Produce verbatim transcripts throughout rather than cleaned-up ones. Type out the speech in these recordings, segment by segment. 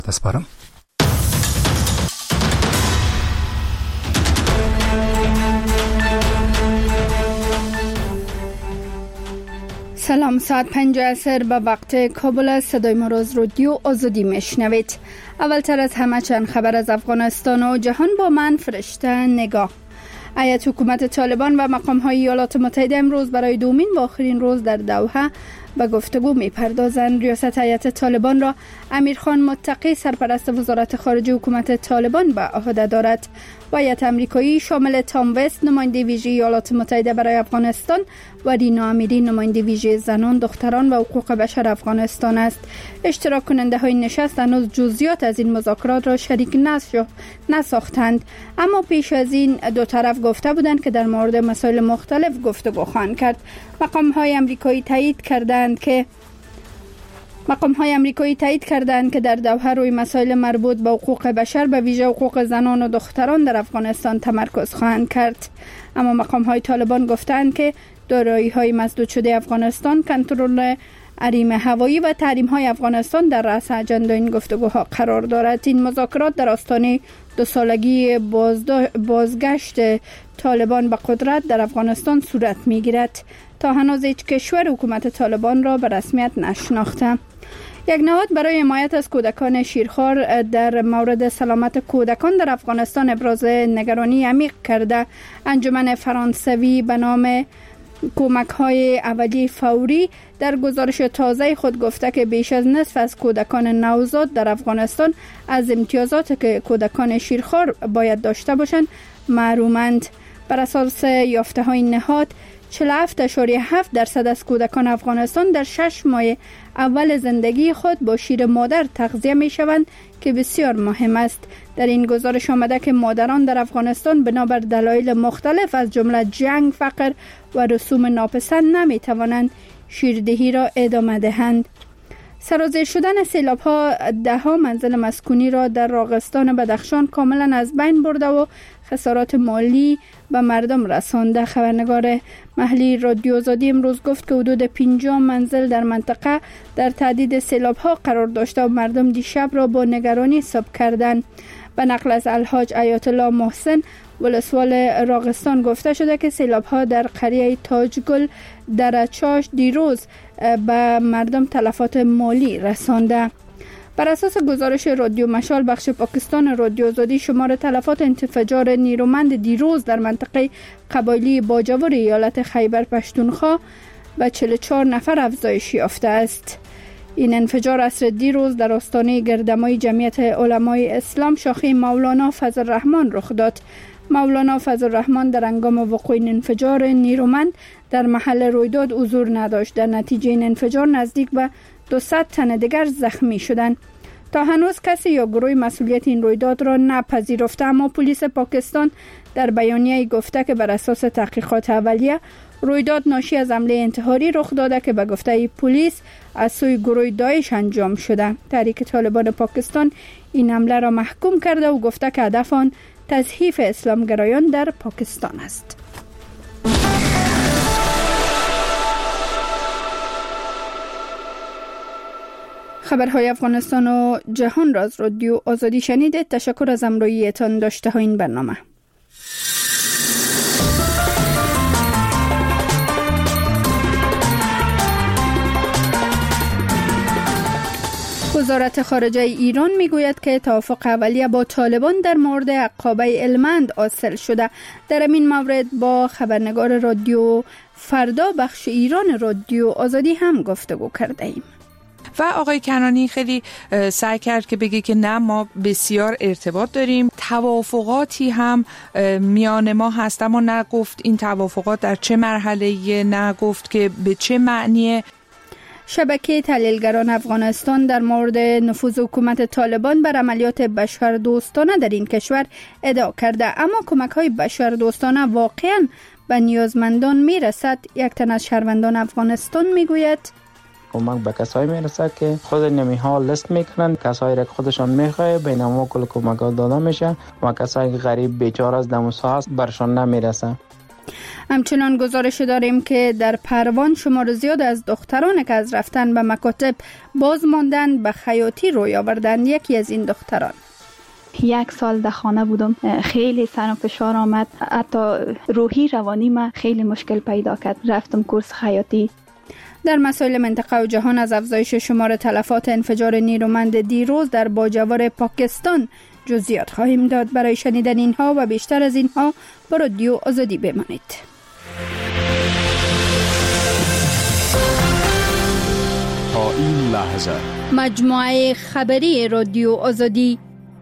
تسپارم. سلام، ساعت پنج عصر به وقت کابل است. صدای ما را از رادیو آزادی میشنوید. اولتر از همه چند خبر از افغانستان و جهان با من فرشته نگاه. هیئت حکومت طالبان و مقام‌های ایالات متحده امروز برای دومین و آخرین روز در دوحه به گفتگو می‌پردازند. ریاست هیئت طالبان را امیرخان متقی سرپرست وزارت خارجه حکومت طالبان به عهده دارد. و هیئت آمریکایی شامل تام وست نماینده ویژه ایالات متحده برای افغانستان و رینا امیری نماینده ویژه زنان، دختران و حقوق بشر افغانستان است. اشتراک کننده های نشست هنوز جزئیات از این مذاکرات را شریک نساختند، اما پیش از این دو طرف گفته بودند که در مورد مسائل مختلف گفتگو خواهند کرد. مقام های آمریکایی تایید کردند که مقام های آمریکایی تایید کردند که در دوحه روی مسائل مربوط به حقوق بشر به ویژه حقوق زنان و دختران در افغانستان تمرکز خواهند کرد. اما مقام های طالبان گفتند که دارایی های مسدود شده افغانستان، کنترل حریم هوایی و تحریم های افغانستان در رأس اجنده این گفتگوها قرار دارد. این مذاکرات در آستانه دو سالگی بازگشت طالبان به قدرت در افغانستان صورت میگیرد. تا هنوز هیچ کشور حکومت طالبان را به رسمیت نشناخته. یک نهاد برای حمایت از کودکان شیرخوار در مورد سلامت کودکان در افغانستان ابراز نگرانی عمیق کرده. انجمن فرانسوی به نام کمک های اولیه فوری در گزارش تازه خود گفته که بیش از نصف از کودکان نوزاد در افغانستان از امتیازات که کودکان شیرخوار باید داشته باشند محرومند. بر اساس یافته های نهاد چهل و هفت اشاری هفت درصد از کودکان افغانستان در شش ماه اول زندگی خود با شیر مادر تغذیه می شوند که بسیار مهم است. در این گزارش آمده که مادران در افغانستان بنابر دلایل مختلف از جمله جنگ، فقر و رسوم ناپسند نمی توانند شیردهی را ادامه دهند. سرازیر شدن سیلاب ها ده ها منزل مسکونی را در راغستان بدخشان کاملا از بین برده و خسارات مالی به مردم رسانده. خبرنگار محلی رادیو آزادی امروز گفت که حدود پنجاه منزل در منطقه در تهدید سیلاب ها قرار داشته و مردم دیشب را با نگرانی صبح کردند. به نقل از الحاج آیت الله محسن ولسوال راغستان گفته شده که سیلاب ها در قریه تاجگل در چاش دیروز به مردم تلفات مالی رسانده. بر اساس گزارش رادیو مشال بخش پاکستان رادیو آزادی، شمار تلفات انفجار نیرومند دیروز در منطقه قبایلی باجاور ایالت خیبر پشتونخوا به چهل و چهار نفر افزایش یافته است. این انفجار عصر دیروز در آستانه گردمای جمعیت علمای اسلام شاخه مولانا فضل الرحمن رخ داد. مولانا فضل الرحمن در هنگام وقوع این انفجار نیرومند در محل رویداد حضور نداشت. در نتیجه این انفجار نزدیک به دویست تن دیگر زخمی شدند. تا هنوز کسی یا گروه مسئولیت این رویداد را نپذیرفته، اما پلیس پاکستان در بیانیه گفته که بر اساس تحقیقات اولیه رویداد ناشی از حمله انتحاری رخ داده که به گفته پلیس از سوی گروه داعش انجام شده. تحریک طالبان پاکستان این حمله را محکوم کرده و گفته که هدف آن تضعیف اسلامگرایان در پاکستان است. خبرهای افغانستان و جهان را از رادیو آزادی شنیدید. تشکر از همراهیتان. داشته ها این برنامه. وزارت خارجه ایران میگوید که توافق اولیه با طالبان در مورد عقابه المند حاصل شده. در این مورد با خبرنگار رادیو فردا بخش ایران رادیو آزادی هم گفتگو کرده ایم. و آقای کنانی خیلی سعی کرد که بگه که نه، ما بسیار ارتباط داریم، توافقاتی هم میان ما هست، اما نگفت این توافقات در چه مرحله‌ای، نگفت که به چه معنیه. شبکه تحلیلگران افغانستان در مورد نفوذ حکومت طالبان بر عملیات بشردوستانه در این کشور ادعا کرده، اما کمک‌های بشردوستانه واقعاً به نیازمندان میرسد. یک تن از شهروندان افغانستان میگوید کمک به کسایی میرسه که خود نمیها لیست میکنن، کسایی را که خودشان میخواه بین ما کل کمک ها داده میشه و کسایی که غریب بیچاره از دموسا هست برشان نمیرسه. همچنان گزارش داریم که در پروان شمار زیاد از دختران که از رفتن به مکاتب باز ماندن به خیاطی روی آوردن. یکی از این دختران: یک سال در خانه بودم، خیلی سرم فشار آمد، حتی روحی روانی ما خیلی مشکل پیدا کرد. رفتم کورس خیاطی. در مسائل منطقه و جهان از افزایش شمار تلفات انفجار نیرومند دیروز در باجوار پاکستان جزئیات خواهیم داد. برای شنیدن اینها و بیشتر از اینها با رادیو آزادی بمانید. تا این لحظه مجموعه خبری رادیو آزادی.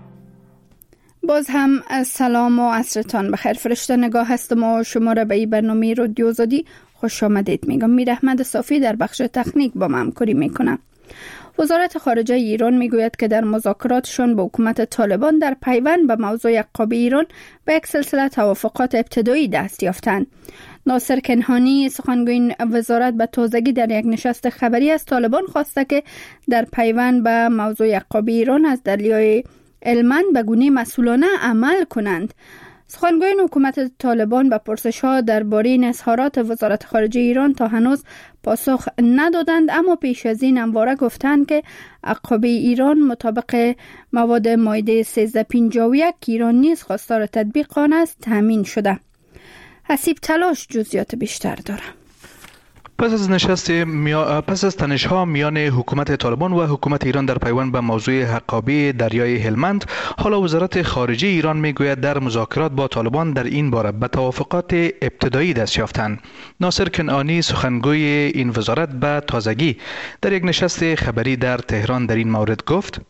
باز هم سلام و عصرتان بخیر. فرشته نگاه هستم و شما را به این برنامه رادیو آزادی خوش آمدید میگم. میر احمد صافی در بخش تکنیک با من همکاری میکنه. وزارت خارجه ایران میگوید که در مذاکراتشون با حکومت طالبان در پیوند به موضوع عقابی ایران به یک سلسله توافقات ابتدایی دست یافتند. ناصر کنعانی سخنگوی وزارت به تازگی در یک نشست خبری از طالبان خواسته که در پیوند به موضوع عقابی ایران از دریای هلمند به گونه مسئولانه عمل کنند. سخنگویان حکومت طالبان به پرسش‌ها درباره این اظهارات وزارت خارجه ایران تا هنوز پاسخ ندادند، اما پیش از این همواره گفتند که عقابه ایران مطابق مواد مایده سیزده پنجاه و یک که ایران نیز خواستار تطبیق آن است تامین شده. حسیب تلاش جزئیات بیشتر داره. پس از نشست میا... پس از تنش‌ها میان حکومت طالبان و حکومت ایران در پیوند به موضوع عقابه دریای هلمند، حالا وزارت خارجه ایران میگوید در مذاکرات با طالبان در این باره به توافقات ابتدایی دست یافتند. ناصر کنعانی سخنگوی این وزارت به تازگی در یک نشست خبری در تهران در این مورد گفت: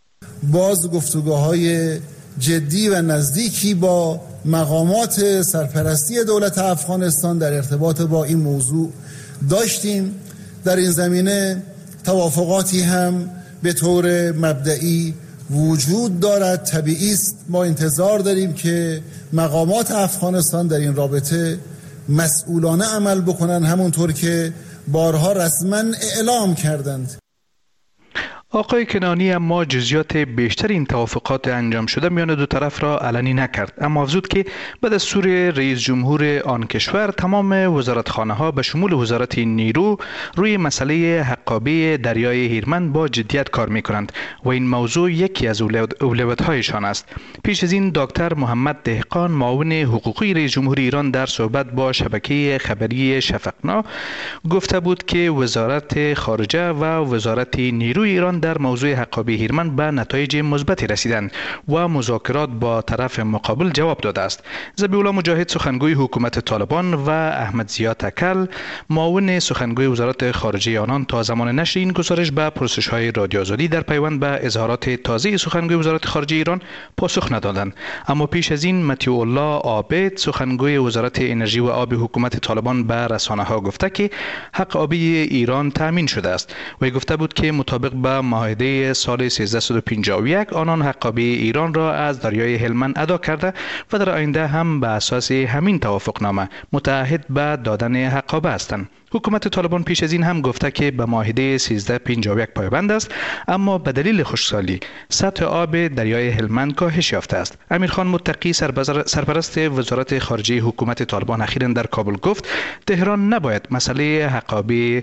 باز گفتگوهای جدی و نزدیکی با مقامات سرپرستی دولت افغانستان در ارتباط با این موضوع داشتیم. در این زمینه توافقاتی هم به طور مبدئی وجود دارد. طبیعی است ما انتظار داریم که مقامات افغانستان در این رابطه مسئولانه عمل بکنن، همونطور که بارها رسما اعلام کردند. آقای کنعانی اما جزئیات بیشتر این توافقات انجام شده میان دو طرف را علنی نکرد، اما افزود که به دستور رئیس جمهور آن کشور تمام وزارتخانه‌ها به شمول وزارت نیرو روی مسئله عقابه دریای هلمند با جدیت کار می‌کنند و این موضوع یکی از اولویت‌هایشان است. پیش از این دکتر محمد دهقان معاون حقوقی رئیس جمهور ایران در صحبت با شبکه خبری شفقنا گفته بود که وزارت خارجه و وزارت نیروی ایران در موضوع عقابه هلمند به نتایج مثبتی رسیدند و مذاکرات با طرف مقابل جواب داده است. ذبیح الله مجاهد سخنگوی حکومت طالبان و احمد ضیا تکل معاون سخنگوی وزارت خارجه آنان تا زمان نشر این گزارش به پرسش‌های رادیو آزادی در پیوند به اظهارات تازه سخنگوی وزارت خارجه ایران پاسخ ندادند. اما پیش از این مطیع الله عابد سخنگوی وزارت انرژی و آب حکومت طالبان به رسانه‌ها گفته که حق آبی ایران تامین شده است و گفته بود که مطابق به معاهده سال سیزده پنجاه و یک آنان حقابه ایران را از دریای هلمند ادا کرده و در آینده هم به اساس همین توافقنامه متعهد به دادن حقابه هستند. حکومت طالبان پیش از این هم گفته که به معاهده سیزده پنجاه و یک پایبند است، اما به دلیل خشکسالی سطح آب دریای هلمند کاهش یافته است. امیرخان متقی سرپرست وزارت خارجه حکومت طالبان اخیراً در کابل گفت تهران نباید مسئله حقابه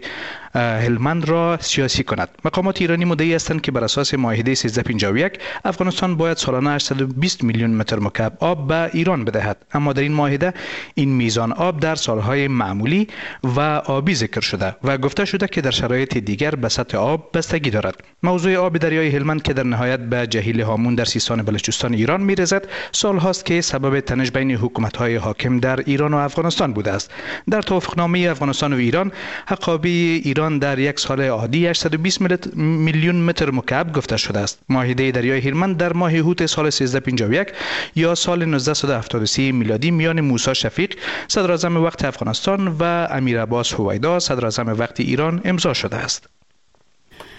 هلمند را سیاسی کند. مقامات ایرانی مدعی هستند که بر اساس معاهده سیزده پنجاه و یک افغانستان باید سالانه هشتصد و بیست میلیون متر مکعب آب به ایران بدهد، اما در این معاهده این میزان آب در سالهای معمولی و آبی ذکر شده و گفته شده که در شرایط دیگر به سطح آب بستگی دارد. موضوع آب دریای هلمند که در نهایت به جهیل هامون در سیستان بلوچستان ایران میرسد، سال هاست که سبب تنش بین حکومت‌های حاکم در ایران و افغانستان بوده است. در توافقنامه افغانستان و ایران حقابه ایران در یک سال عادی هشتصد و بیست میلیون متر مکعب گفته شده است. معاهده دریای هلمند در ماه اوت سال سیزده پنجاه و یک یا سال نوزده هفتاد و سه میلادی میان موسی شفیق صدر اعظم وقت افغانستان و امیر عباس هویدا صدر اعظم وقت ایران امضا شده است.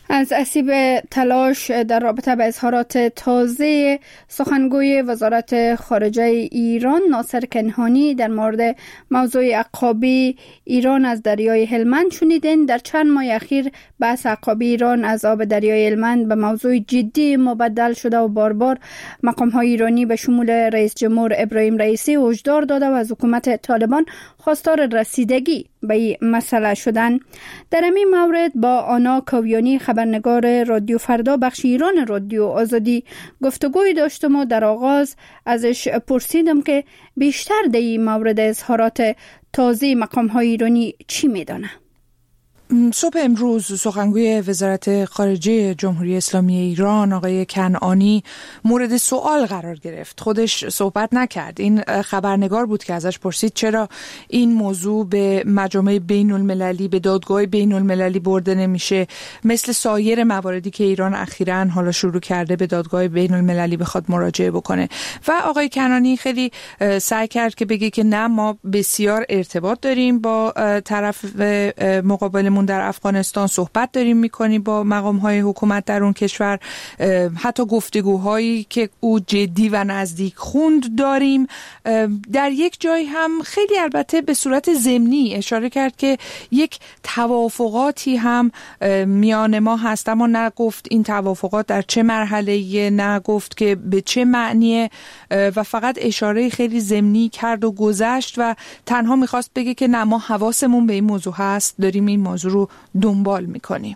از اسیب تلاش در رابطه با اظهارات تازه سخنگوی وزارت خارجه ایران ناصر کنعانی در مورد موضوع عقابی ایران از دریای هلمند شنیدین. در چند ماه اخیر بحث عقابی ایران از آب دریای هلمند به موضوع جدی مبدل شده و بار بار مقام‌های ایرانی به شمول رئیس جمهور ابراهیم رئیسی هشدار داده و از حکومت طالبان خواستار رسیدگی به این مسئله شدن. در این مورد با آنا کاویانی خبرنگار رادیو فردا بخش ایران رادیو آزادی گفتگوی داشتم و در آغاز ازش پرسیدم که بیشتر در این مورد اظهارات تازه مقام‌های ایرانی چی میدانه. صبح امروز سخنگوی وزارت خارجه جمهوری اسلامی ایران آقای کنعانی مورد سوال قرار گرفت. خودش صحبت نکرد. این خبرنگار بود که ازش پرسید چرا این موضوع به مجامع بین المللی، به دادگاه بین المللی برده نمیشه، مثل سایر مواردی که ایران اخیراً حالا شروع کرده به دادگاه بین المللی بخواد مراجعه بکنه. و آقای کنعانی خیلی سعی کرد که بگه که نه، ما بسیار ارتباط داریم با طرف مقابل در افغانستان، صحبت داریم میکنیم با مقام‌های حکومت در اون کشور، حتی گفتگوهایی که او جدی و نزدیک خوند داریم. در یک جای هم خیلی البته به صورت ضمنی اشاره کرد که یک توافقاتی هم میان ما هست، اما نگفت این توافقات در چه مرحله‌ایه، نگفت که به چه معنیه و فقط اشاره خیلی ضمنی کرد و گذشت و تنها میخواست بگه که نه، ما حواسمون به این موضوع هست، داریم این موضوع رو دنبال میکنیم.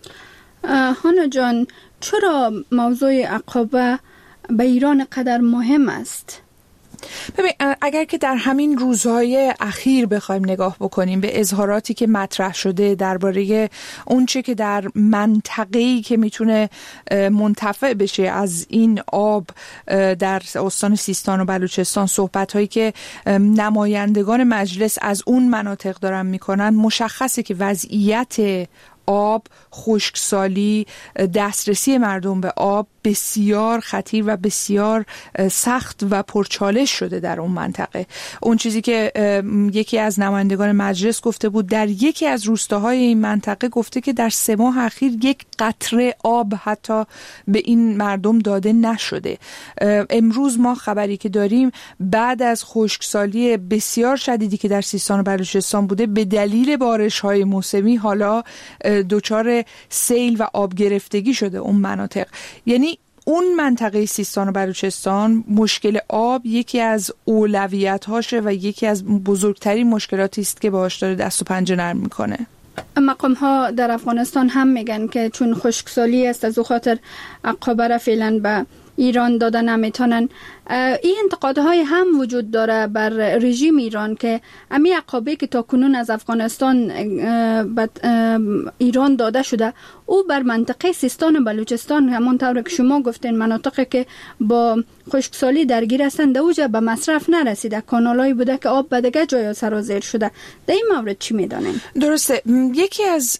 هانا جان، چرا موضوع عقابه به ایران قدر مهم است؟ ببین، اگر که در همین روزهای اخیر بخوایم نگاه بکنیم به اظهاراتی که مطرح شده درباره اون چه که در منطقه‌ای که میتونه منتفع بشه از این آب در استان سیستان و بلوچستان، صحبت‌هایی که نمایندگان مجلس از اون مناطق دارن میکنن، مشخصه که وضعیت آب، خشکسالی، دسترسی مردم به آب بسیار خطیر و بسیار سخت و پرچالش شده در اون منطقه. اون چیزی که یکی از نمایندگان مجلس گفته بود در یکی از روستاهای این منطقه، گفته که در سه ماه اخیر یک قطره آب حتی به این مردم داده نشده. امروز ما خبری که داریم بعد از خشکسالی بسیار شدیدی که در سیستان و بلوچستان بوده، به دلیل بارش‌های موسمی حالا دچار سیل و آب گرفتگی شده اون مناطق. یعنی اون منطقه سیستان و بلوچستان مشکل آب یکی از اولویت‌هاشه و یکی از بزرگترین مشکلاتی است که باهاش داره دست و پنجه نرم میکنه. مقام ها در افغانستان هم میگن که چون خشکسالی است از او خاطر عقابه را فعلا به ایران داده نمیتونن. این انتقادهای هم وجود داره بر رژیم ایران که امی عقابه که تا کنون از افغانستان به ایران داده شده، او بر منطقه سیستان و بلوچستان، همونطور که شما گفتین مناطقی که با خشکسالی درگیر هستند، اوجا به مصرف نرسیده، کانالایی بوده که آب به دیگه جای سرازیر شده. در این مورد چی میدانین؟ درسته. یکی از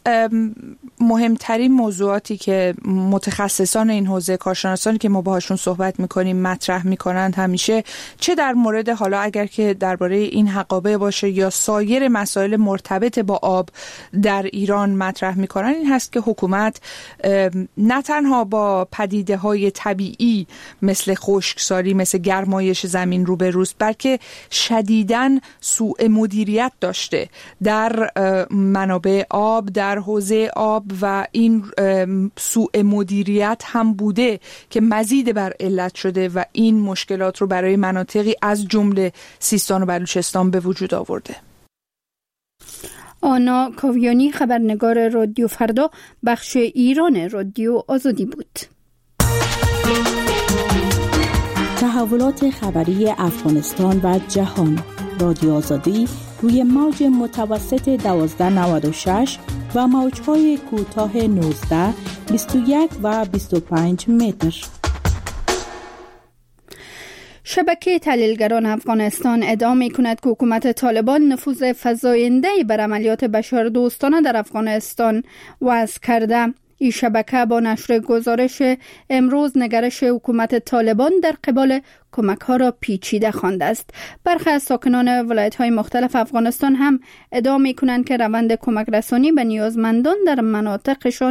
مهمترین موضوعاتی که متخصصان این حوزه، کارشناسانی که ما باهاشون صحبت میکنیم مطرح میکنند همیشه، چه در مورد حالا اگر که درباره این حقابه باشه یا سایر مسائل مرتبط با آب در ایران مطرح میکنن، این هست که حکومت نه تنها با پدیده های طبیعی مثل خشکسالی، مثل گرمایش زمین روبروست، بلکه شدیداً سوء مدیریت داشته در منابع آب، در حوزه آب، و این سوء مدیریت هم بوده که مزید بر علت شده و این مشکلات رو برای مناطقی از جمله سیستان و بلوچستان به وجود آورده. آنا کاویانی خبرنگار رادیو فردا بخش ایران رادیو آزادی بود. تحولات خبری افغانستان و جهان. رادیو آزادی روی موج متوسط دوازده نود و شش و موج‌های کوتاه نوزده، بیست و یک و بیست و پنج متر. شبکه تحلیلگران افغانستان ادعا می‌کند که حکومت طالبان نفوذ فزاینده‌ای بر عملیات بشردوستانه در افغانستان وضع کرده. این شبکه با نشر گزارش امروز نگرش حکومت طالبان در قبال کمک‌ها را پیچیده خوانده است. برخی از ساکنان ولایت‌های مختلف افغانستان هم ادعا می‌کنند که روند کمک رسانی به نیازمندان در مناطقشان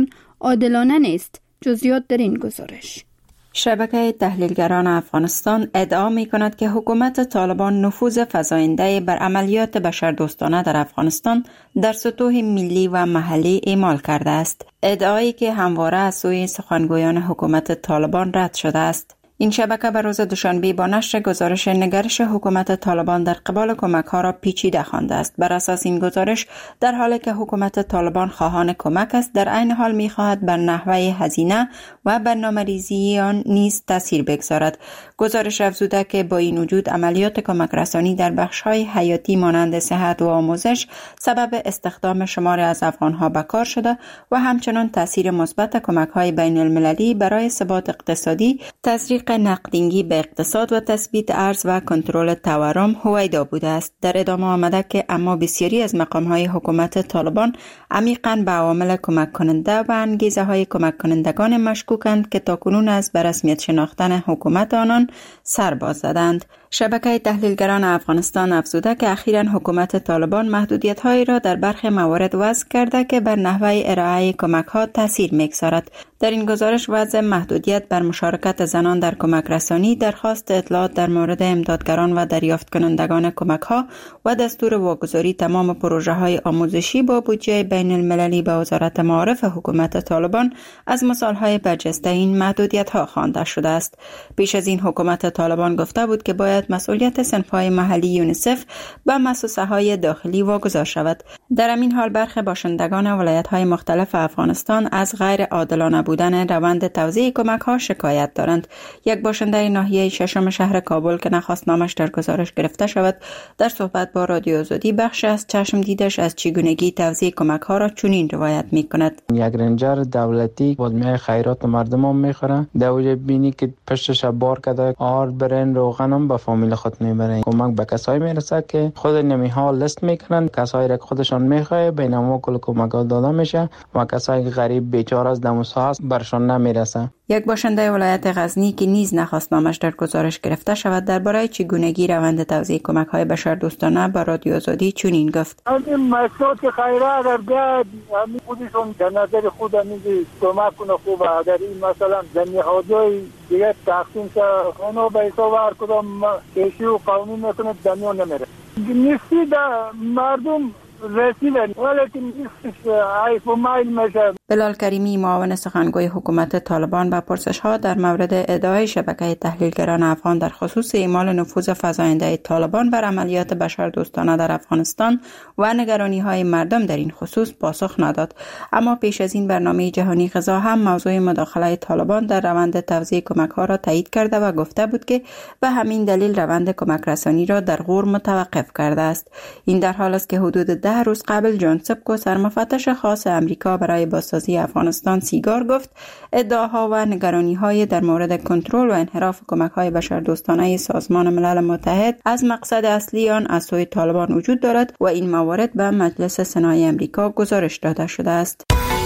عادلانه نیست. جزئیات در این گزارش. شبکه تحلیلگران افغانستان ادعا می کند که حکومت طالبان نفوذ فزاینده بر عملیات بشردوستانه در افغانستان در سطوح ملی و محلی اعمال کرده است. ادعایی که همواره از سوی سخنگویان حکومت طالبان رد شده است. این شبکه بر روز دوشنبه با نشر گزارش نگرش حکومت طالبان در قبال کمک ها را پیچیده خوانده است. بر اساس این گزارش، در حالی که حکومت طالبان خواهان کمک است، در عین حال می خواهد بر نحوه هزینه و برنامه‌ریزی آن نیز تاثیر بگذارد. گزارش افزوده که با این وجود عملیات کمک رسانی در بخش‌های حیاتی مانند صحت و آموزش سبب استخدام شمار از افغان‌ها به کار شده و همچنان تاثیر مثبت کمک‌های بین‌المللی برای ثبات اقتصادی، تزریق نقدینگی به اقتصاد و تثبیت ارز و کنترل تورم هویدا بوده است. در ادامه آمده که اما بسیاری از مقام‌های حکومت طالبان عمیقاً به عوامل کمک کننده و انگیزه‌های کمک کنندگان مشکوکند که تاکنون از به رسمیت شناختن حکومت آنان سر باز زدند. شبکه تحلیلگران افغانستان افزوده که اخیراً حکومت طالبان محدودیت‌هایی را در برخی موارد وضع کرده که بر نحوه ارائه کمک‌ها تاثیر می‌گذارد. در این گزارش وضع محدودیت بر مشارکت زنان در کمک رسانی، درخواست اطلاعات در مورد امدادگران و دریافت کنندگان کمک‌ها و دستور واگذاری تمام پروژه‌های آموزشی با بودجه بین المللی به وزارت معارف حکومت طالبان از مثال‌های برجسته این محدودیت‌ها خوانده شده است. پیش از این حکومت طالبان گفته بود که باید مسئولیت صنف‌های محلی یونیسف به مؤسسه‌های داخلی واگذار شود. در همین حال برخی باشندگان ولایت‌های مختلف افغانستان از غیر عادلانه بودن روند توزیع کمک‌ها شکایت دارند. یک باشنده ناحیه ششم شهر کابل که نخواست نامش در گزارش گرفته شود، در صحبت با رادیو آزادی بخش از چشم دیدش از چگونگی توزیع کمک‌ها را چنین روایت می‌کند. یک رنجر دولتی بود میای خیرات مردم هم میخوره، دوجه بینی که پشتش بار کرده آر برن روغنم به فامیل خود میبرن. کمک به کسایی میرسه که خود نمیها لیست میکنن، کسایی را که خودشان میخواه بینما کل کمک داده میشه و کسایی که غریب بیچاره از دموسا هست برشان نمیرسه. یک باشنده ولایت غزنی که نیز نخواست نامش در گزارش گرفته شود درباره چگونگی روند توزیع کمک‌های بشردوستانه به رادیو آزادی چنین گفت: این مسئول که خیره اگر بیاد همین خودشون در نظر خود میگی کمک کنه خوبه، اگر این مثلا زمین‌های دیگه تقسیم شه خانو به حساب هر کدام کشی و قانون میکنه دنیا نمیره. نیستی در مردم رسیدن ولی نیستش عیف و مایل میشه. بلال کریمی معاون سخنگوی حکومت طالبان به پرسش‌ها در مورد ادعای شبکه تحلیلگران افغان در خصوص اعمال نفوذ فزاینده طالبان بر عملیات بشردوستانه در افغانستان و نگرانی‌های مردم در این خصوص پاسخ نداد. اما پیش از این برنامه جهانی غذا هم موضوع مداخله طالبان در روند توزیع کمک‌ها را تایید کرده و گفته بود که به همین دلیل روند کمک رسانی را در غور متوقف کرده است. این در حال است که حدود ده روز قبل جان سبکو سرمفتش خاص امریکا برای بازسازی افغانستان سیگار گفت ادعاها و نگرانی‌های در مورد کنترل و انحراف کمک‌های بشردوستانه سازمان ملل متحد از مقصد اصلی آن از سوی طالبان وجود دارد و این موارد به مجلس سنای امریکا گزارش داده شده است.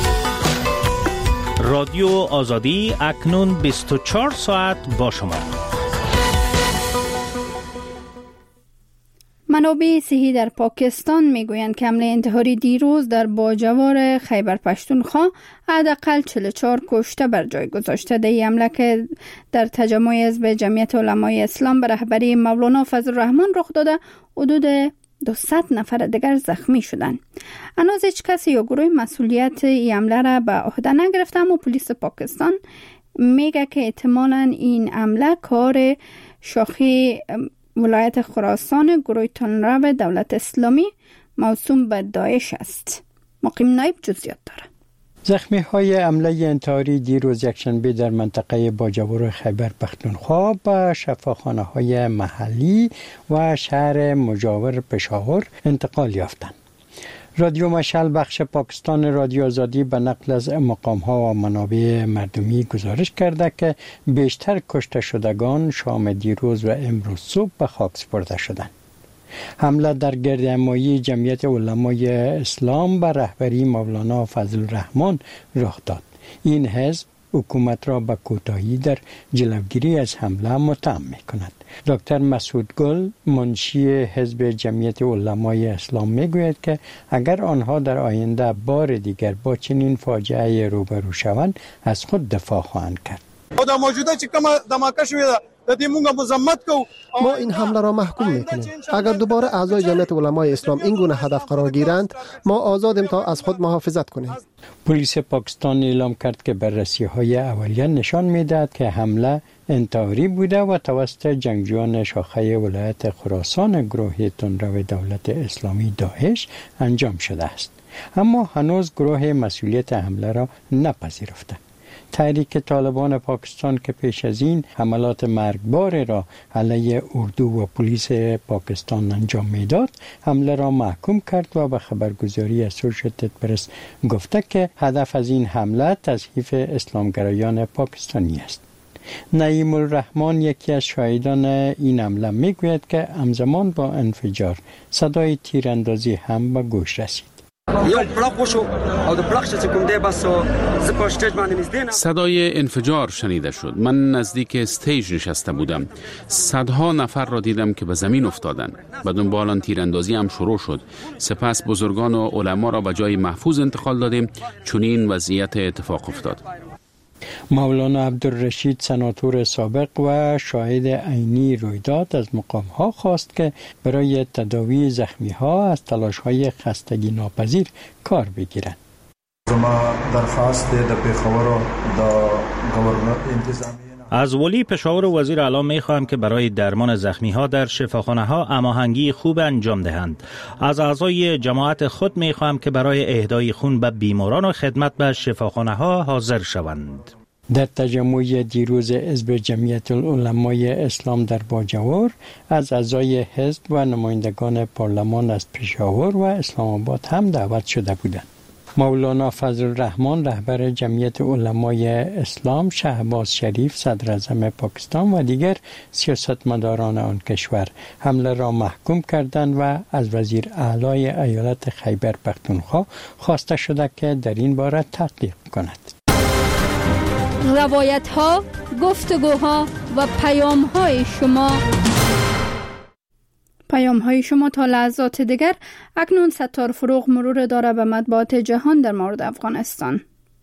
رادیو آزادی اکنون بیست و چهار ساعت با شما. منابع صحی در پاکستان میگویند که حمله انتحاری دیروز در باجوار خیبر پختونخوا حداقل چهل و چهار کشته بر جای گذاشته. در این حمله که در تجمع حزب جمعیت علمای اسلام به رهبری مولانا فضل الرحمن رخ داده، حدود دویست نفر دیگر زخمی شدند. هنوز هیچ کسی یا گروه مسئولیت این حمله را به عهده نگرفته، اما پلیس پاکستان میگه که احتمالاً این حمله کار شاخه ولایت خراسان گروه تنرو دولت اسلامی موسوم به داعش است. مقیم نایب جزئیات داره. زخمی های حمله انتحاری دیروز یکشنبه در منطقه باجوار خیبر پختونخوا به شفاخانه های محلی و شهر مجاور پشاور انتقال یافتند. رادیو مشعل بخش پاکستان رادیو آزادی به نقل از مقام ها و منابع مردمی گزارش کرده که بیشتر کشته شدگان شام دیروز و امروز صبح به خاک سپرده شدند. حمله در گردهمایی جمعیت علمای اسلام به رهبری مولانا فضل الرحمن رخ داد. این حزب حکومت را به کوتاهی در جلوگیری از حمله متهم می کند. دکتر مسعود گل منشی حزب جمعیت علمای اسلام می گوید که اگر آنها در آینده بار دیگر با چنین فاجعه روبرو شوند از خود دفاع خواهند کرد. دا موجوده چې کومه دماکه شوې ده د دې موږ مذمت کوو. ما این حمله را محکوم میکنیم. اگر دوباره اعضای جمعیت علمای اسلام این گونه هدف قرار گیرند ما آزادیم تا از خود محافظت کنیم. پلیس پاکستان اعلام کرد که بررسی های اولیه نشان میدهد که حمله انتحاری بوده و توسط جنگجویان شاخه ولایت خراسان گروه تندرو دولت اسلامی داعش انجام شده است. اما هنوز گروه مسئولیت حمله را نپذیرفته. تحریک طالبان پاکستان که پیش از این حملات مرگبار را علیه اردو و پلیس پاکستان انجام میداد، حمله را محکوم کرد و به خبرگزاری اسوشییتد پرس گفته که هدف از این حمله تضعیف اسلامگرایان پاکستانی است. نعیم الرحمن یکی از شاهدان این حمله میگوید که همزمان با انفجار صدای تیراندازی هم به گوش رسید. صدای انفجار شنیده شد. من نزدیک استیج نشسته بودم. صدها نفر را دیدم که به زمین افتادند. به دنبال آن تیراندازی هم شروع شد. سپس بزرگان و علما را به جای محفوظ انتقال دادیم چون این وضعیت اتفاق افتاد. مولانا عبدالرشید سناتور سابق و شاهد عینی رویداد از مقام‌ها خواست که برای تداوی زخمی‌ها از تلاش‌های خستگی ناپذیر کار بگیرند. زما درخواست د پیښور د گورنر انتظامی از ولی پشاور و وزیر اعلی می خواهم که برای درمان زخمی ها در شفاخانه ها هماهنگی خوب انجام دهند. از اعضای جماعت خود می خواهم که برای اهدای خون به بیماران و خدمت به شفاخانه ها حاضر شوند. در تجمع دیروز حزب جمعیت العلمای اسلام در باجوور از اعضای حزب و نمایندگان پارلمان از پشاور و اسلام آباد هم دعوت شده بودند. مولانا فضل الرحمن رهبر جمعیت علمای اسلام، شهباز شریف صدر اعظم پاکستان و دیگر سیاستمداران آن کشور حمله را محکوم کردند و از وزیر اعلی ایالت خیبر پختونخوا خواسته شده که در این باره تحقیق کند. روایت ها، گفتگوها و پیام های شما پیام های شما تا لحظات دیگر. اکنون ستار فروغ مرور داره به مطبوعات جهان در مورد افغانستان.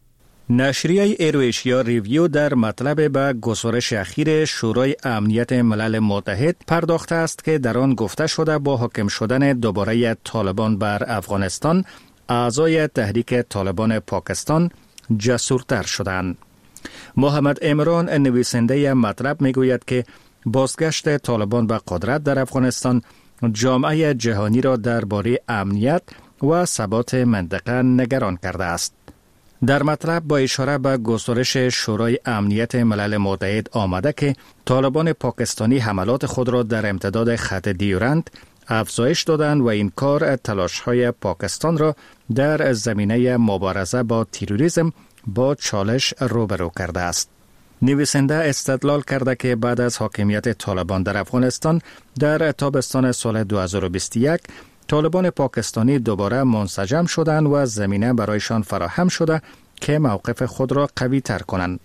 نشریه ایرویشیا ریویو در مطلب به گزارش اخیر شورای امنیت ملل متحد پرداخته است که در آن گفته شده با حاکم شدن دوباره طالبان بر افغانستان، اعضای تحریک طالبان پاکستان جسورتر شدند. محمد عمران نویسنده مطلب میگوید که بازگشت طالبان به قدرت در افغانستان جامعه جهانی را درباره امنیت و ثبات منطقه نگران کرده است. در مطلب با اشاره به گزارش شورای امنیت ملل متحد آمده که طالبان پاکستانی حملات خود را در امتداد خط دیورند افزایش دادند و این کار تلاش‌های پاکستان را در زمینه مبارزه با تروریسم با چالش روبرو کرده است. نویسنده استدلال کرده که بعد از حاکمیت طالبان در افغانستان در تابستان سال دو هزار و بیست و یک طالبان پاکستانی دوباره منسجم شدند و زمینه برایشان فراهم شده که موقف خود را قوی تر کنند.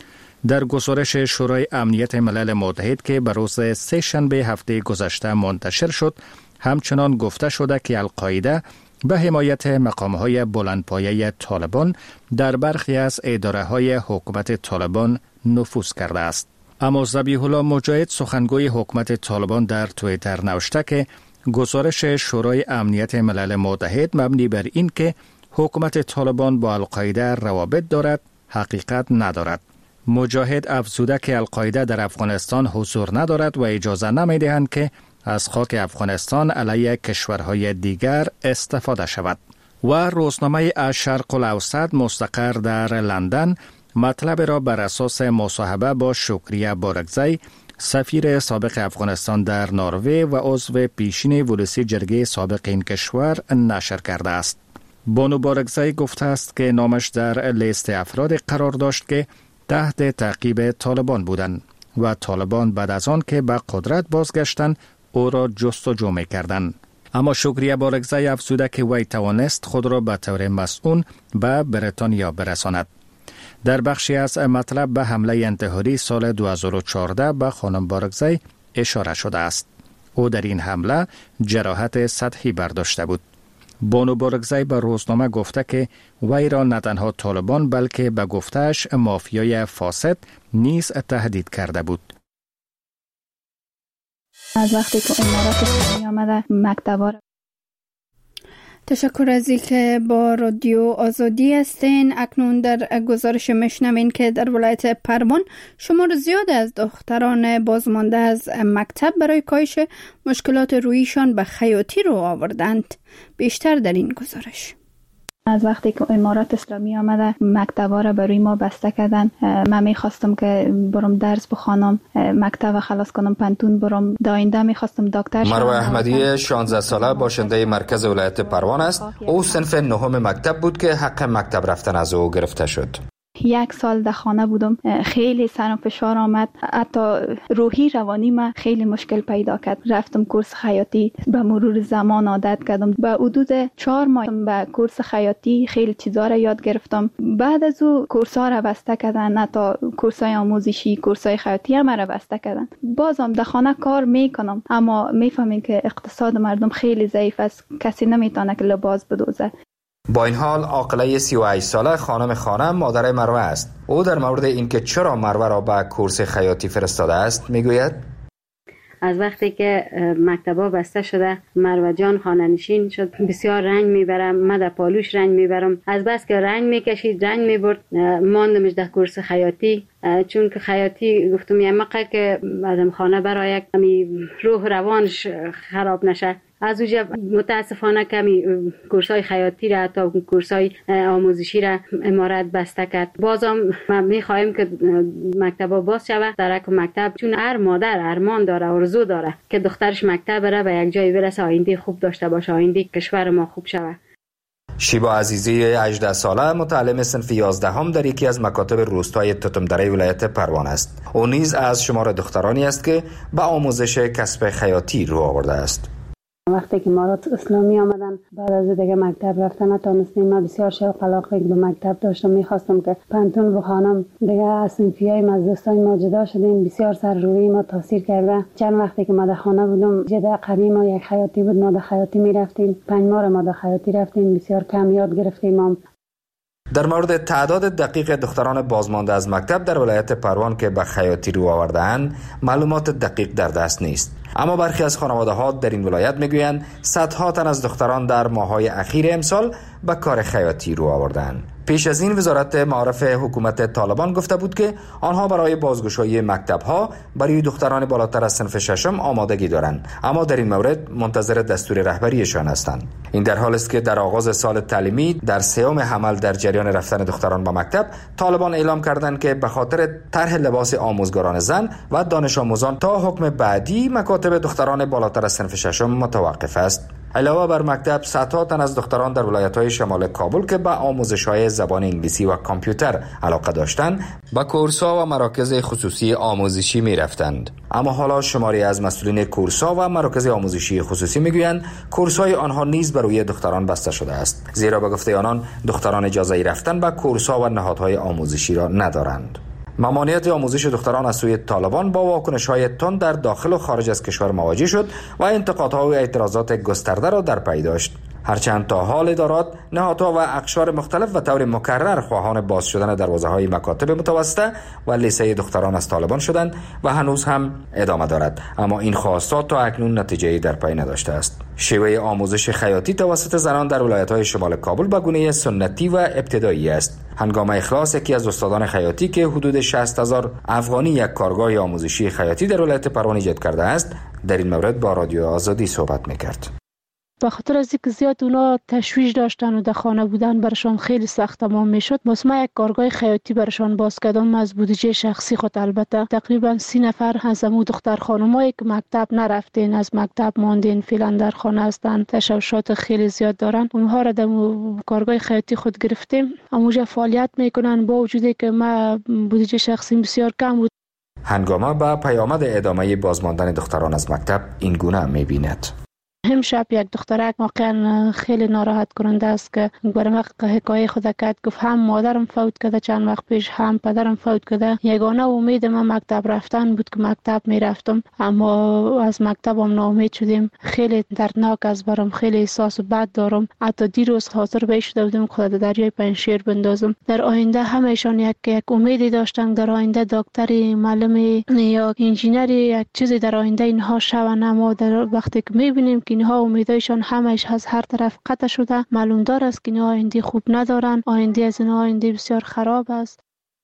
در گزارش شورای امنیت ملل متحد که به روز سه شنبه هفته گذشته منتشر شد، همچنان گفته شده که القاعده به حمایت مقام‌های بلندپایه طالبان در برخی از اداره‌های حکومت طالبان نفوذ کرده است. اما ذبیح الله مجاهد سخنگوی حکومت طالبان در توییتر نوشته که گزارش شورای امنیت ملل متحد مبنی بر این که حکومت طالبان با القاعده روابط دارد حقیقت ندارد. مجاهد افزوده که القاعده در افغانستان حضور ندارد و اجازه نمی‌دهند که از خاک افغانستان علیه کشورهای دیگر استفاده شود. و روزنامه الشرق الاوسط مستقر در لندن مطلب را بر اساس مصاحبه با شکریه بارکزی، سفیر سابق افغانستان در نروژ و عضو پیشین ولسی جرگه سابق این کشور نشر کرده است. بانو بارکزی گفته است که نامش در لیست افراد قرار داشت که تحت تعقیب طالبان بودند و طالبان بعد از آن که به قدرت بازگشتند او را جستجو می‌کردند. اما شکریه بارکزی افزوده که وی توانست خود را به طور مسئول به بریتانیا برساند. در بخشی از مطلب به حمله انتحاری سال دو هزار و چهارده به خانم بارکزی اشاره شده است. او در این حمله جراحت سطحی برداشته بود. بانو بارکزی به روزنامه گفته که وی را نه تنها طالبان بلکه به گفتهش مافیای فاسد نیز تهدید کرده بود. از وقتی که امارات اسلامی آمده مکتبا. تشکر از اینکه با رادیو آزادی هستین. اکنون در گزارش میشنوین که در ولایت پروان شمار زیاد از دختران بازمانده از مکتب برای کاهش مشکلات رویشان به خیاطی رو آوردند. بیشتر در این گزارش. از وقتی که امارات اسلامی آمده مکتبا را برای ما بسته کردن. من میخواستم که برم درس بخوانم، مکتب خلاص کنم، پنتون برم، داینده میخواستم دکتر شم. مروه احمدی شانزده ساله باشنده مرکز ولایت پروان است. او صنف نهم مکتب بود که حق مکتب رفتن از او گرفته شد. یک سال در خانه بودم، خیلی سر و فشار آمد، حتی روحی روانی ما خیلی مشکل پیدا کرد. رفتم کورس خیاطی، به مرور زمان عادت کردم. به حدود چهار ماه به کورس خیاطی خیلی چیزا را یاد گرفتم. بعد از او کورس ها را بسته کردن، حتی کورس های آموزشی، کورس های خیاطی هم را بسته کردن. بازم در خانه کار میکنم، اما میفهمیم که اقتصاد مردم خیلی ضعیف است، کسی نمیتونه که لباس بدوزه. با این حال عاقله سی و هشت ساله خانم خانم مادر مروه است. او در مورد اینکه چرا مروه را به کورس خیاطی فرستاده است میگوید: از وقتی که مکتبا بسته شده مروه جان خانه نشین شد، بسیار رنگ میبرم، من در پالوش رنگ میبرم. از بس که رنگ میکشید رنگ میبرد، ماندمش در کورس خیاطی. چون که خیاطی گفتم یه مقه که آدم خانه برای کمی روح روانش خراب نشه. از اوجه متاسفانه کمی کورسای خیاطی را تا کورسای آموزشی را امارات بسته کرد. بازم ما میخواهیم که مکتبا باز شود در یک مکتب، چون هر مادر ارمان داره، آرزو داره که دخترش مکتب بره به یک جای برسه، آینده خوب داشته باشه، آینده کشور ما خوب شود. شیبا عزیزی هجده ساله متعلم صنف یازدهم در یکی از مکاتب روستای تتمدره ولایت پروان است. او نیز از شمار دخترانی است که به آموزش کسب خیاطی رو آورده است. وقتی که امارات اسلامی آمدن بعد از دیگه مکتب رفتن نتونستیم. من بسیار شوق علاقه به مکتب داشتم، میخواستم که پنتون بخوانم. دیگه از صنفیای مزدستای ما جدا شدیم، بسیار سر روی ما تاثیر کرده. چند وقتی که ما در خانه بودم جدا قریب ما یک خیاطی بود، ما در خیاطی میرفتیم. پنج ماه ما در خیاطی رفتیم، بسیار کم یاد گرفتیم. در مورد تعداد دقیق دختران بازمانده از مکتب در ولایت پروان که به خیاطی رو آورده‌اند معلومات دقیق در دست نیست، اما برخی از خانواده‌ها در این ولایت میگویند صدها تن از دختران در ماه‌های اخیر امسال به کار خیاطی رو آورده‌اند. پیش از این وزارت معارف حکومت طالبان گفته بود که آنها برای بازگشایی مکتب‌ها برای دختران بالاتر از صنف ششم آمادگی دارند، اما در این مورد منتظر دستور رهبریشان هستند. این در حالی است که در آغاز سال تعلیمی در سوم حمل در جریان رفتن دختران به مکتب، طالبان اعلام کردند که به خاطر طرح لباس آموزگاران زن و دانش آموزان تا حکم بعدی مکاتب دختران بالاتر از صنف ششم متوقف است. علاوه بر مکتب، صدها تن از دختران در ولایت‌های شمال کابل که به آموزش‌های زبان انگلیسی و کامپیوتر علاقه داشتند، به کورس‌ها و مراکز خصوصی آموزشی می‌رفتند. اما حالا شماری از مسئولین کورس‌ها و مراکز آموزشی خصوصی می‌گویند کورس‌های آنها نیز برای دختران بسته شده است، زیرا به گفته آنان دختران اجازه رفتن به کورس‌ها و نهادهای آموزشی را ندارند. ممانعت آموزش دختران از سوی طالبان با واکنش‌های تند در داخل و خارج از کشور مواجه شد و انتقادها و اعتراضات گسترده را در پی داشت. هرچند تا حال ادارات، نهادها و اقشار مختلف و طور مکرر خواهان باز شدن دروازه‌های مکاتب متوسطه و لیسه دختران از طالبان شدند و هنوز هم ادامه دارد، اما این خواستات تا اکنون نتیجه‌ای در پی نداشته است. شیوه آموزش خیاطی توسط زنان در ولایت‌های شمال کابل به گونه سنتی و ابتدایی است. هنگام اخلاص یکی از استادان خیاطی که حدود شصت هزار افغانی یک کارگاه آموزشی خیاطی در ولایت پروان ایجاد کرده است، در این مورد با رادیو آزادی صحبت می‌کرد. به خاطر از اینکه زیاد اونا تشویش داشتن و در خانه بودن برشان خیلی سخت تمام میشد، واسه من یک کارگاه خیاطی برشان باز کردم از بودجه شخصی خود. البته تقریبا سی نفر از امو دختر خانمایی که مکتب نرفتین، از مکتب ماندین، فعلا در خانه هستن، تشوشات خیلی زیاد دارن، اونها را در کارگاه خیاطی خود گرفتیم. اموجا فعالیت میکنن با وجودی که ما بودجه شخصی بسیار کم بود. هنگامه با پیامد ادامه بازماندن دختران از مکتب این گونه میبیند: امشب یک دخترک واقعا خیلی ناراحت کننده است که برام حکایت خود کرد، گفت هم مادرم فوت کرده چند وقت پیش، هم پدرم فوت کرده. یگانه امید من مکتب رفتن بود که مکتب میرفتم، اما از مکتبم ناامید شدیم. خیلی دردناک است برام، خیلی احساس بد دارم. حتی دیروز حاضر به شده بودم خود دریای پنجشیر بندازم. در آینده همهشان یک یک امیدی داشتن، در آینده دکتری، معلمی یا انجینری، یک چیزی در آینده اینها شون. اما در وقتی که میبینیم که اینها امیدایشان همش از هر طرف قطع شده، معلوم دار است که اینها آینده خوب ندارن. آینده از اینها آینده بسیار خراب است.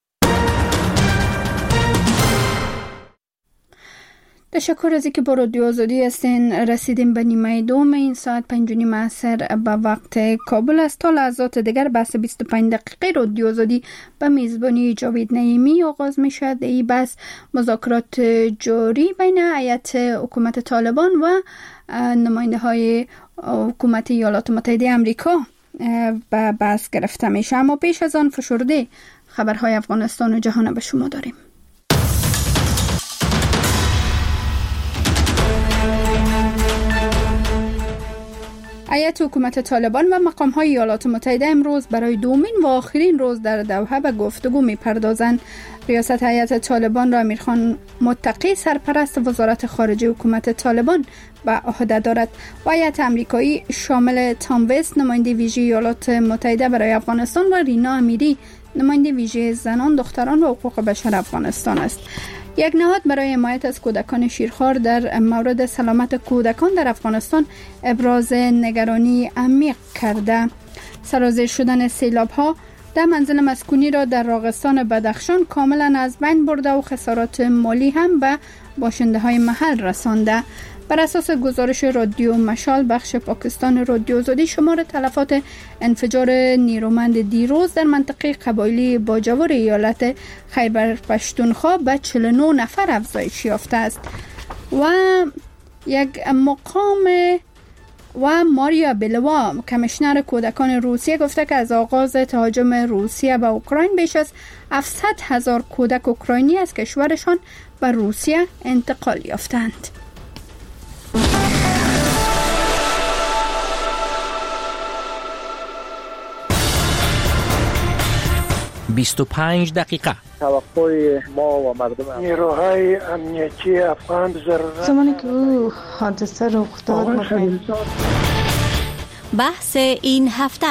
تشکر از اینکه با رادیو آزادی هستین. رسیدیم به نیمه دوم این ساعت پنج و نیم عصر به وقت کابل است. تا لحظات دیگر بحث بیست و پنج دقیقه رادیو آزادی به میزبانی جاوید نعیمی آغاز می شد. این بحث مذاکرات جاری بین هیئت حکومت طالبان و نماینده های حکومت ایالات متحده آمریکا به بحث گرفته میشه. اما پیش از آن فشرده خبرهای افغانستان و جهان به شما داریم. هیئت حکومت طالبان و مقام‌های ایالات متحده امروز برای دومین و آخرین روز در دوحه به گفتگو می‌پردازند. ریاست هیئت طالبان را امیرخان متقی سرپرست وزارت خارجه حکومت طالبان به عهده دارد و هیئت آمریکایی شامل تام وست نماینده ویژه ایالات متحده برای افغانستان و رینا امیری نماینده ویژه زنان، دختران و حقوق بشر افغانستان است. یک نهاد برای حمایت از کودکان شیرخوار در مورد سلامت کودکان در افغانستان ابراز نگرانی عمیق کرده. سرازیر شدن سیلاب‌ها در منزل مسکونی را در راغستان بدخشان کاملا از بین برده و خسارات مالی هم به باشنده‌های محل رسانده. بر اساس گزارش رادیو مشال بخش پاکستان رادیو آزادی، شمار تلفات انفجار نیرومند دیروز در منطقه قبایلی باجوور ایالت خیبر پشتونخوا به چهل و نه نفر افزایش یافته است. و یک مقام و ماریا بلوا کمیشنر کودکان روسیه گفته که از آغاز تهاجم روسیه به اوکراین بیش از هفتصد هزار کودک اوکراینی از کشورشان به روسیه انتقال یافتند. بیست و پنج دقیقه. توقع ما و مردم نیروهای امنیتی افغان ضرورت زمانی که او حادثه رخ داد. بحث این هفته.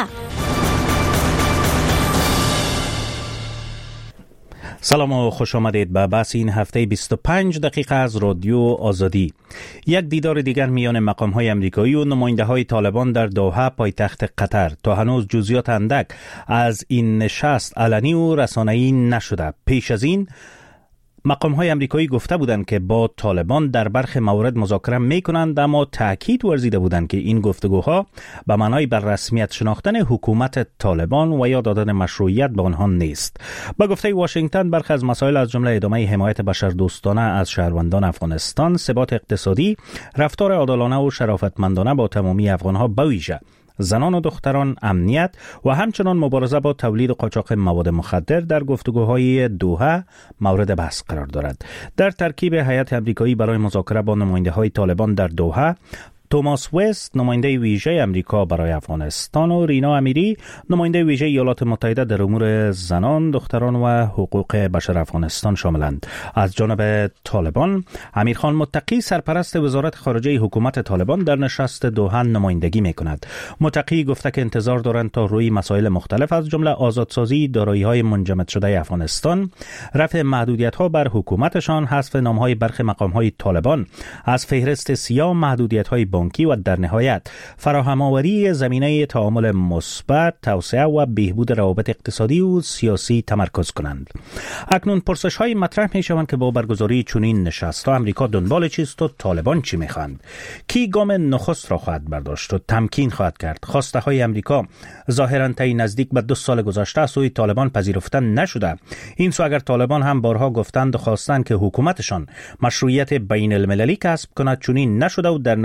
سلام و خوش آمدید به بحث این هفته بیست و پنج دقیقه از رادیو آزادی. یک دیدار دیگر میان مقام‌های آمریکایی و نماینده‌های طالبان در دوحه پایتخت قطر. تا هنوز جزئیات اندک از این نشست علنی و رسانه‌ای نشده. پیش از این مقام‌های آمریکایی گفته بودند که با طالبان در برخی موارد مذاکره می‌کنند، اما تأکید ورزیده بودند که این گفتگوها به معنای بر رسمیت شناختن حکومت طالبان و یا دادن مشروعیت به آنها نیست. با گفته واشنگتن برخی از مسائل از جمله ادامه حمایت بشردوستانه از شهروندان افغانستان، ثبات اقتصادی، رفتار عادلانه و شرافتمندانه با تمامی افغان‌ها به ویژه زنان و دختران، امنیت و همچنان مبارزه با تولید و قاچاق مواد مخدر در گفتگوهای دوحه مورد بحث قرار دارد. در ترکیب هیئت آمریکایی برای مذاکره با نماینده‌های طالبان در دوحه، توماس وست نماینده ویژه امریکا برای افغانستان و رینا امیری نماینده ویژه ایالات متحده در امور زنان، دختران و حقوق بشر افغانستان شاملند. از جانب طالبان، امیرخان متقی سرپرست وزارت خارجه حکومت طالبان در نشست دوحه نمایندگی می‌کند. متقی گفته که انتظار دارند تا روی مسائل مختلف از جمله آزادسازی دارایی‌های منجمد شده افغانستان، رفع محدودیت‌ها بر حکومتشان، حذف نام‌های برخی مقام‌های طالبان از فهرست سیاه محدودیت‌های بانکی و در نهایت فراهم آوری زمینه تعامل مثبت، توسعه و بهبود روابط اقتصادی و سیاسی تمرکز کنند. اکنون پرسش های مطرح می شوند که با برگزاری چنین نشست آمریکا دنبال چیست و طالبان چی می خواهند؟ کی گام نخست را خواهد برداشت و تمکین خواهد کرد؟ خواسته های آمریکا ظاهرا طی نزدیک به دو سال گذشته از سوی طالبان پذیرفته نشده. این سو اگر طالبان هم بارها گفتند و خواستند که حکومتشان مشروعیت بین المللی کسب کند، چنین نشده و در نزدیک به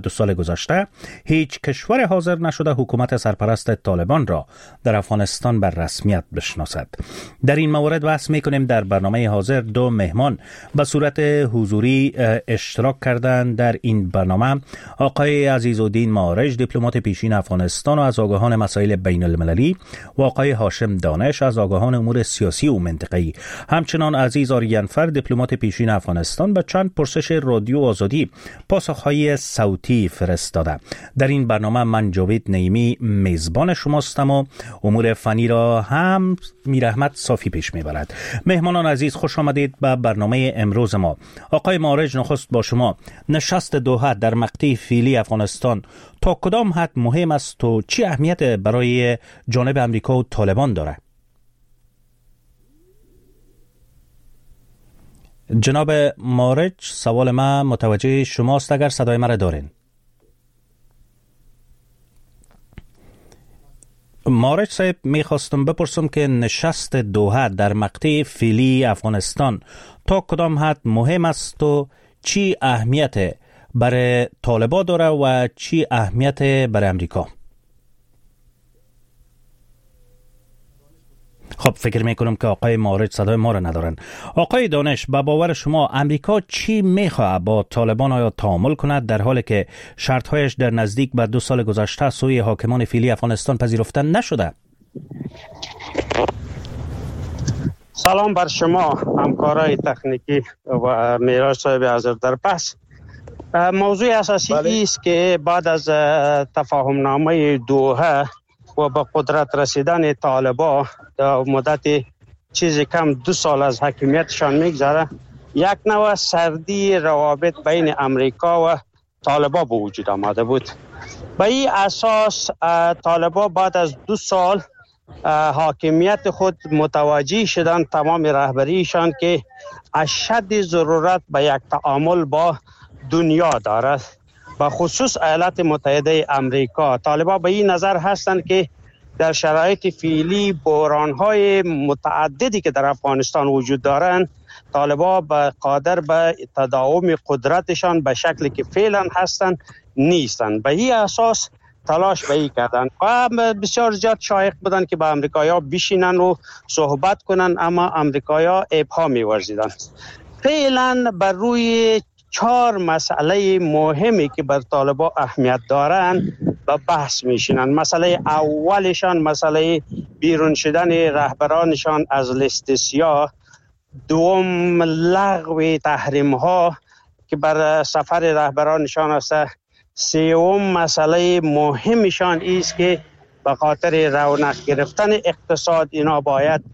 دو سال گذشته هیچ کشور حاضر نشده حکومت سرپرست طالبان را در افغانستان بر رسمیت بشناسد. در این مورد بحث میکنیم. در برنامه حاضر دو مهمان به صورت حضوری اشتراک کردند در این برنامه. آقای عزیزالدین مارج، دیپلمات پیشین افغانستان و از آگاهان مسائل بین المللی، و آقای هاشم دانش از آگاهان امور سیاسی و منطقه‌ای. همچنان عزیز آریانفر، دیپلمات پیشین افغانستان، به چند پرسش رادیو آزادی پاسخهای صوتی فرستاده. در این برنامه من جاوید نعیمی میزبان شماستم و امور فنی را هم میر احمد صافی پیش میبرد. مهمانان عزیز، خوش آمدید به برنامه امروز ما. آقای مارج، نخست با شما. نشست دوحه در مقطع فعلی افغانستان تا کدام حد مهم است و چی اهمیت برای جانب امریکا و طالبان داره؟ جناب مارج، سوال من متوجه شماست اگر صدای مرا دارین؟ مارج صاحب، میخواستم بپرسم که نشست دوحه در مقطع فعلی افغانستان تا کدام حد مهم است و چی اهمیت برای طالبان داره و چی اهمیت برای امریکا؟ خب فکر میکنم که آقای مارج صدای ما را ندارن. آقای دانش، به باور شما امریکا چی میخواه با طالبان آیا تعامل کند در حالی که شرطهایش در نزدیک به دو سال گذشته سوی حاکمان فعلی افغانستان پذیرفته نشده؟ سلام بر شما همکارای تکنیکی و میراج صاحب حاضر در پس. موضوع اساسی بله. است که بعد از تفاهم نامه دوحه و به قدرت رسیدن طالبان در مدت چیزی کم دو سال از حاکمیتشان میگذره، یک نوع سردی روابط بین امریکا و طالبان به وجود آمده بود. به این اساس طالبان بعد از دو سال حاکمیت خود متوجه شدن، تمام رهبریشان، که اشد ضرورت به یک تعامل با دنیا دارد، به خصوص ایالات متحده امریکا. طالبان به این نظر هستند که در شرایط فعلی بحران‌های متعددی که در افغانستان وجود دارند، طالبان به قادر به تداوم قدرتشان به شکلی که فعلا هستند نیستند. به این اساس تلاش به این کردن و بسیار زیاد شایق بودن که با امریکایی‌ها بشینن و صحبت کنن، اما امریکایی‌ها ابهام می‌ورزیدن. فعلا بر روی چهار مسئله مهمی که بر طالبان اهمیت دارند به بحث میشینن. مسئله اولشان مسئله بیرون شدن رهبرانشان از لیست سیاه، دوم لغو تحریم ها که بر سفر رهبرانشان است، سوم مسئله مهمشان است که به خاطر رونق گرفتن اقتصاد اینا باید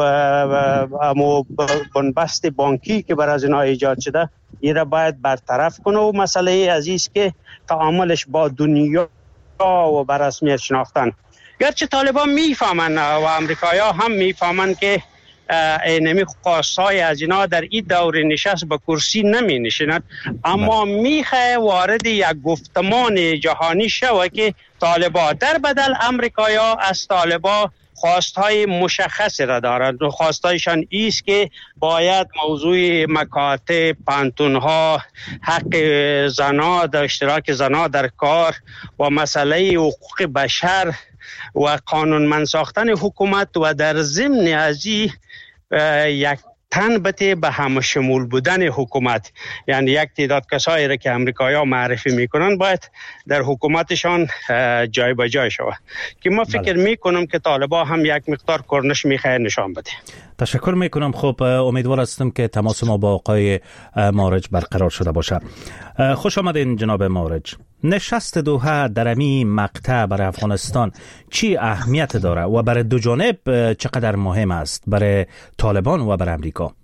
امو بنبست بانکی که بر از اینا ایجاد شده این را باید برطرف کنه، و مسئله عزیز که تعاملش با دنیا و بر رسمیت شناختن. گرچه طالبان میفهمن و امریکایی‌ها هم میفهمن که اینمی خواستای از اینا در این دور نشست به کرسی نمی نشیند، اما میخواه وارد یک گفتمان جهانی شوه که طالبان در بدل امریکایی‌ها از طالبان خواستهای مشخصی را دارند. خواستایشان ایست که باید موضوع مکاتب، پانتونها، حق زنا در اشتراک زنا در کار و مسئله حقوق بشر و قانون من ساختن حکومت و در ضمن از یک تنبته به هم شمول بودن حکومت، یعنی یک تعداد کسایی را که امریکایی‌ها معرفی میکنن باید در حکومتشان جای به جای شود، که ما فکر میکنم که طالبان هم یک مقدار کرنش میخواه نشان بده. تشکر میکنم. خب امیدوار هستم که تماس ما با آقای مارج برقرار شده باشه. خوش آمدین جناب مارج. نشست دوحه در امی مقطع برای افغانستان چی اهمیت داره و برای دو جانب چقدر مهم است، برای طالبان و برای امریکا؟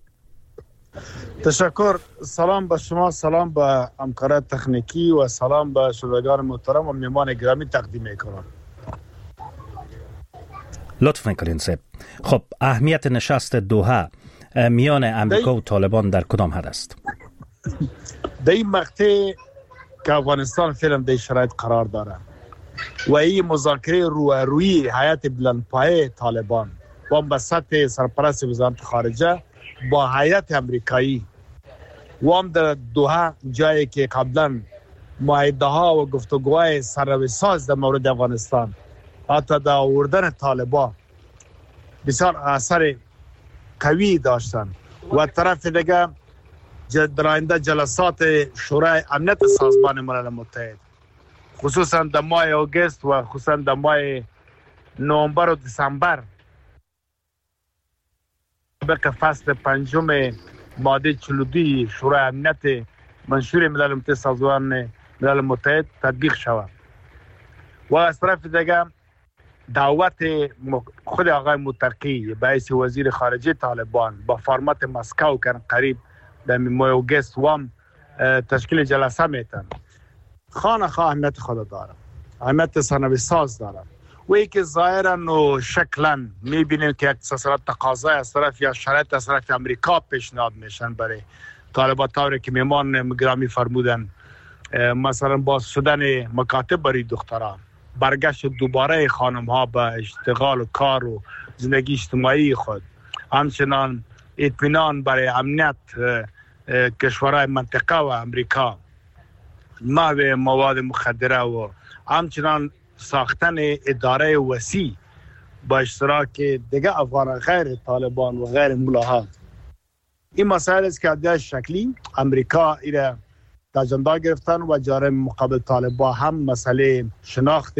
تشکر. سلام به شما، سلام به همکاران تکنیکی و سلام به شنوندگان محترم و مهمان گرامی تقدیم میکنم. لطف میکنین صاحب. خب اهمیت نشست دوحه میان امریکا و طالبان در کدام حد است؟ در این مقطع که افغانستان فعلا در شرایط قرار داره و این مذاکره رویارویی هیئت بلندپایه طالبان و به سطح سرپرست وزارت خارجه با هیئت امریکایی و هم در دوحه، جایی که قبلا معاهده ها و گفتگوهای سرنوشت‌ساز در مورد افغانستان، حتی در آوردن طالبان بسیار اثر قوی داشتن. و طرف دیگه در آینده جلسات شورای امنیت سازمان ملل متحد خصوصا در ماه آگوست و خصوصا در ماه نوامبر و دسامبر طبق فصل پنجم ماده چهل و دو شورای امنیت منشور ملل متحد سازمان ملل متحد تطبیق شود. و از طرف دیگه دعوت خود آقای متقی به حیث وزیر خارجه طالبان با فرمت مسکو کردن قریب در ماه آگوست وام تشکیل جلسه میتن. خانه خواه اهمیت خود داره، اهمیت سرنوشت ساز داره و ای که ظاهرا و شکلا میبینیم که اقتصاد تقاضای از طرف یا شرایط از طرف امریکا پیشنهاد میشن برای طالبان، طوری که میمان گرامی فرمودن مثلا باز شدن مکاتب برای دختران، برگشت دوباره خانم ها به اشتغال و کار و زندگی اجتماعی خود، همچنان اطمینان برای امنیت کشورهای منطقه و امریکا، محو مواد مخدره و همچنان ساختن اداره وسیع با اشتراک دیگه افغان غیر طالبان و غیر ملاها. این مسائل است که در شکلی امریکا ایره در اجندا گرفتن و جانب مقابل طالبان هم مسئله شناخت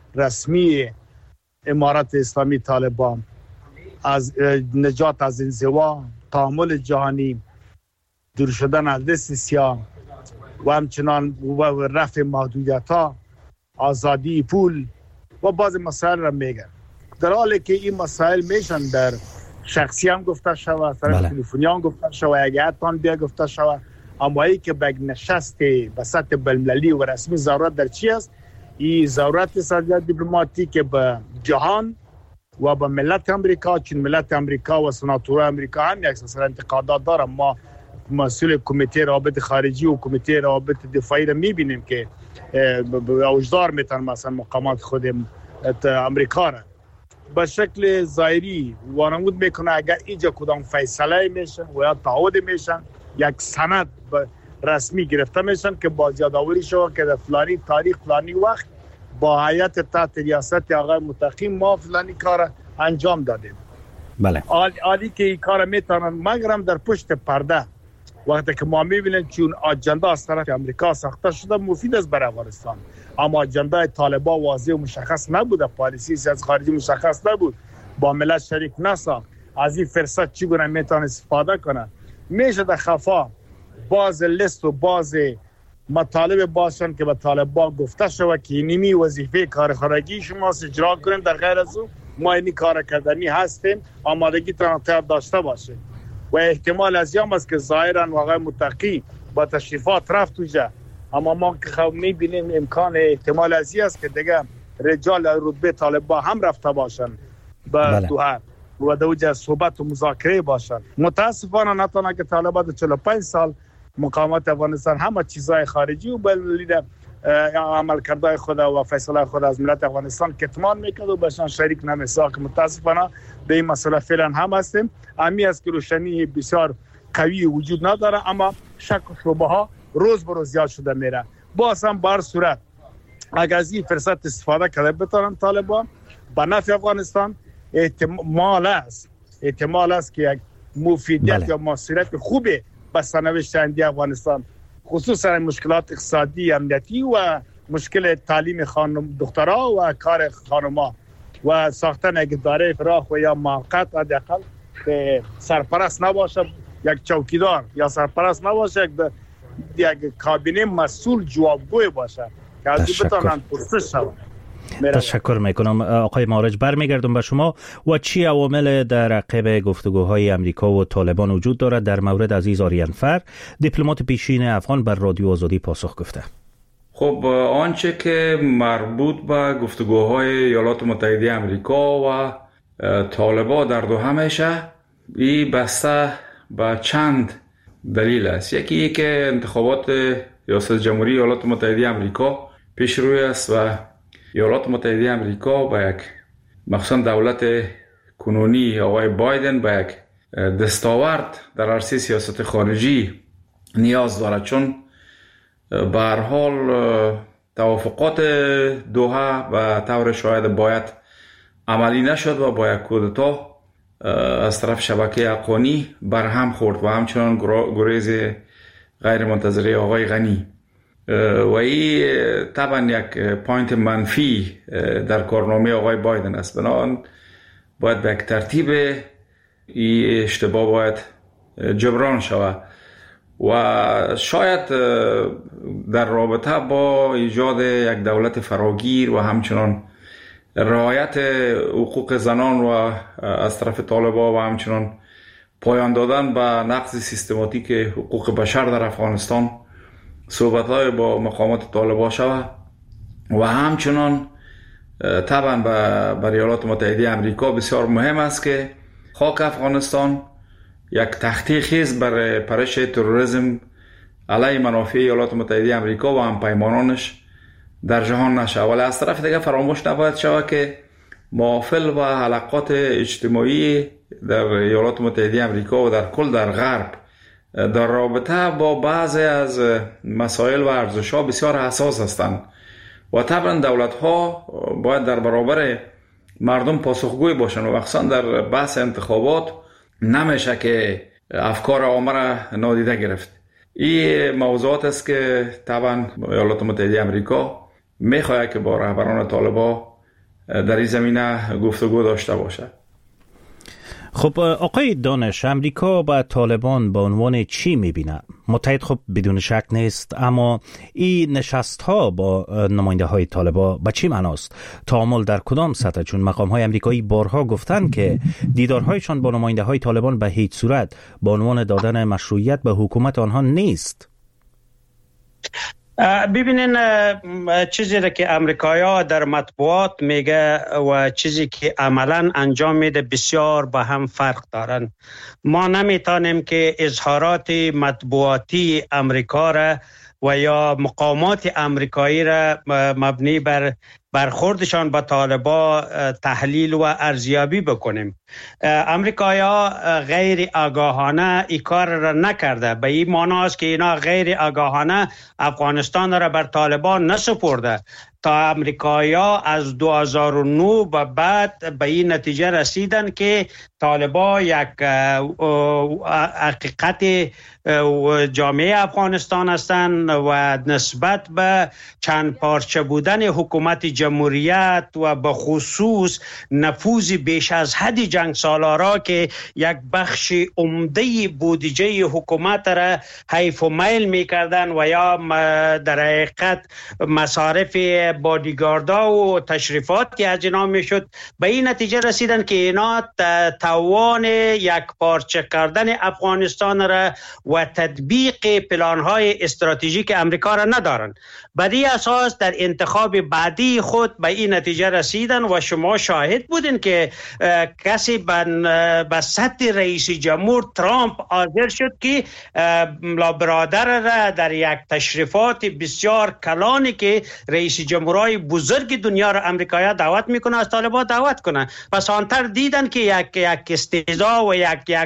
رسمی امارت اسلامی طالبان از نجات از انزوا، تعامل جهانی، دور شدن از دست سیاه و همچنان و رفع محدودیت ها، آزادی پول و بعض مسائل را میگن، در حالی که این مسائل میشن در شخصی هم گفته شود، طرف تلفنی هم گفته شود، اگه حتما بیا گفته شود، اما ای که به نشست به سطح بین‌المللی و رسمی ضرورت در چی است؟ این ضرورت سیاست دیپلماتیک به جهان و به ملت امریکا، چون ملت امریکا و سناتورای امریکا هم یک اساسا انتقادات دارن. ما مسئول کمیته روابط خارجی و کمیته روابط دفاعی را میبینیم که اوجدار میتن مثلا مقامات خود امریکا را به شکل ظاهری وانمود میکنه. اگر اینجا کدام فیصله میشن و یا تعهد میشن، یک سند رسمی گرفته میشن که باز یادآوری شود که در فلانی تاریخ فلانی وقت با هیئت تحت ریاست آقای متقی ما فلانی کار انجام دادیم. بله. عالی که این کار میتونن، مگرم در پشت پرده وقتی که ما میبینیم چون اجندا از طرف امریکا ساخته شده مفید است برای افغانستان، اما اجندا طالبان واضح و مشخص نبوده، پالیسی سیاست خارجی مشخص نبود، با ملت شریک نساخت. از این فرصت چگونه میتونه استفاده کنه؟ میشه در خفا باز لیست و باز مطالب باشن که به طالبان گفته شود که اینمی وظیفه کار خارجی شما اجرا کنین، در غیر از او ما اینی کار کردنی هستیم، آمادگی تان داشته باشه. و احتمال از یام است که ظاهرا آقای متقی با تشریفات رفت اونجا، اما ما که خب میبینیم امکان احتمال از این است که دیگه رجال رتبه طالبان هم رفته باشن به دوحه و در اونجا صحبت و مذاکره باشن. متاسفانه نتونه که طالبان چهل و پنج سال مقامات افغانستان همه چیزهای خارجی و بلید عمل کرده خود و فیصله خود از ملت افغانستان کتمان میکرد و بهشان شریک نمیساخت. متاسفانه به این مسئله فعلا هم هستیم. امی است که روشنی بسیار قوی وجود نداره، اما شک و شبهه ها روز به روز زیاد شده میره. باز هم بر صورت اگر از این فرصت استفاده کرده بتونن طالبان به نفع افغانستان، احتمال است احتمال است که یک مفیدیت بله. یا مؤثریت خوبه به سرنوشت آینده افغانستان، خصوصا مشکلات اقتصادی، امنیتی و مشکل تعلیم خانم دخترها و کار خانم‌ها و ساختن یک اداره فراخ و یا موقت حداقل که سرپرست نباشه یک چوکیدار، یا سرپرست نباشه یک, یک کابینه مسئول جوابگوی باشه که از این بتونن پرسش شود. تشکر میکنم آقای مارج. برمیگردم به شما. و چی عوامل در عقب گفتگوهای امریکا و طالبان وجود دارد؟ در مورد عزیز آریانفر، دیپلمات پیشین افغان، بر رادیو آزادی پاسخ گفته. خب آنچه که مربوط به گفتگوهای ایالات متحده امریکا و طالبان در دوحه میشه، این بسته به چند دلیل است. یکی ای که انتخابات ریاست جمهوری ایالات متحده امریکا پیش روی است و ایالات متحده امریکا با یک مخصوصا دولت کنونی آقای بایدن با یک دستاورد در عرصه سیاست خارجی نیاز دارد، چون به هر حال توافقات دوحه به طور شاید باید عملی نشد و با یک کودتا از طرف شبکه افغانی برهم خورد و همچنان گریز غیر منتظره آقای غنی و این طبعا یک پوینت منفی در کارنامه آقای بایدن است. بنابراین باید به یک ترتیب این اشتباه باید جبران شود و شاید در رابطه با ایجاد یک دولت فراگیر و همچنان رعایت حقوق زنان و از طرف طالبان و همچنان پایان دادن به نقض سیستماتیک حقوق بشر در افغانستان صحبت‌های با مقامات طالبان شود و همچنان طبعا برای ایالات متحده آمریکا بسیار مهم است که خاک افغانستان یک تخته خیز برای پرش تروریسم علیه منافع ایالات متحده آمریکا و همپیمانانش در جهان نشه. ولی از طرف دیگه فراموش نباید شود که محافل و حلقات اجتماعی در ایالات متحده آمریکا و در کل در غرب در رابطه با بعضی از مسائل و ارزش‌ها بسیار حساس هستند و طبعا دولت‌ها باید در برابر مردم پاسخگوی باشند و مخصوصا در بحث انتخابات نمیشه که افکار عامه را نادیده گرفت. این موضوعات است که طبعا ایالات متحده آمریکا میخواهد که با رهبران طالبان در این زمینه گفتگو داشته باشد. خب آقای دانش، امریکا با طالبان به عنوان چی میبینه؟ متحد خب بدون شک نیست، اما این نشست ها با نماینده های طالبان به چی معناست؟ تعامل در کدام سطح؟ چون مقام های امریکایی بارها گفتن که دیدارهایشان با نماینده های طالبان به هیچ صورت به عنوان دادن مشروعیت به حکومت آنها نیست. ببینین چیزی را که امریکایی‌ها در مطبوعات میگه و چیزی که عملا انجام میده بسیار با هم فرق دارن. ما نمیتونیم که اظهارات مطبوعاتی امریکا را و یا مقامات امریکایی را مبنی بر برخوردشان با طالبان تحلیل و ارزیابی بکنیم. امریکایی‌ها غیر آگاهانه این کار را نکرده، به این معنی است که اینا غیر آگاهانه افغانستان را بر طالبان نسپرده. تا امریکایی‌ها از دو هزار و نه به بعد به این نتیجه رسیدن که طالبان یک حقیقت جامعه افغانستان هستند و نسبت به چند پارچه بودن حکومت جمهوریت و به خصوص نفوذ بیش از حد جنگ سالارا که یک بخش عمده بودجه حکومت را حیف و میل می‌کردند و یا در حقیقت مصارف بادیگاردا و تشریفات از اینا میشد، به این نتیجه رسیدن که اینا توان یک پارچه کردن افغانستان را و تطبیق پلان‌های استراتژیک امریکا را ندارن. بر این اساس در انتخاب بعدی خود به این نتیجه رسیدن و شما شاهد بودین که کسی به سطح رئیس جمهور ترامپ حاضر شد که برادر را در یک تشریفات بسیار کلانی که رئیس جمهورهای بزرگ دنیا را امریکایی دعوت میکنه از طالبان دعوت کنه. پس آنتر دیدن که یک یک استهزا و یک یک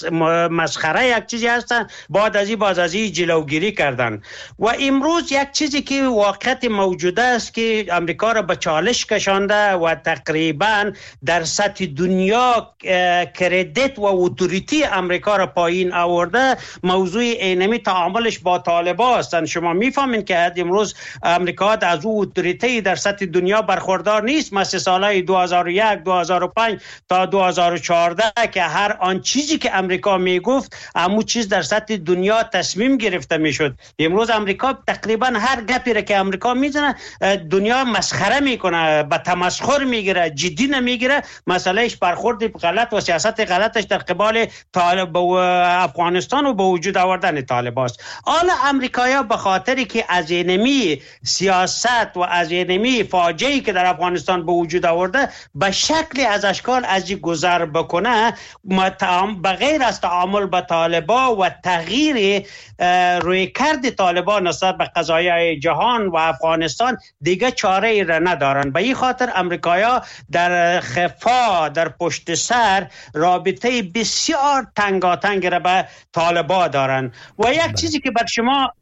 مسخره یک چیزی هستن، بعد از این باز از این جلوگیری کردن. و امروز یک چیزی که واقعیت موجود است که امریکا را به چالش کشانده و تقریبا در سطح دنیا کردیت و اتوریتی امریکا را پایین آورده، موضوع اینمی تعاملش با طالبان هستند. شما میفهمین که امروز امریکا از او اتوریتی در سطح دنیا برخوردار نیست، مثل سالهای دو هزار و یک دو هزار و پنج تا دو هزار و چهارده که هر آن چیزی که امریکا میگفت همون چیز در سطح دنیا تصمیم گرفته میشد. امروز امریکا تقریبا هر گپی را که امریکا میزنه دنیا مسخره میکنه، به تمسخر میگیره، جدی نمیگیره. مسئلهش برخورد غلط و سیاست غلطش در قبال طالب و افغانستان و به وجود آوردن طالبان است. حالا امریکایی‌ها به خاطری که از اینمی سیاست و از اینمی فاجعه‌ای که در افغانستان به وجود آورده به شکل از اشکال از این گذر بکنه، به غیر از تعامل با طالبان و تغییر رویکرد طالبان نسبت به قضایای جهان و افغانستان دیگه چاره ای را ندارن. به این خاطر امریکایی‌ها در خفا در پشت سر رابطه بسیار تنگاتنگ را به طالبان دارن. و یک چیزی که بر شما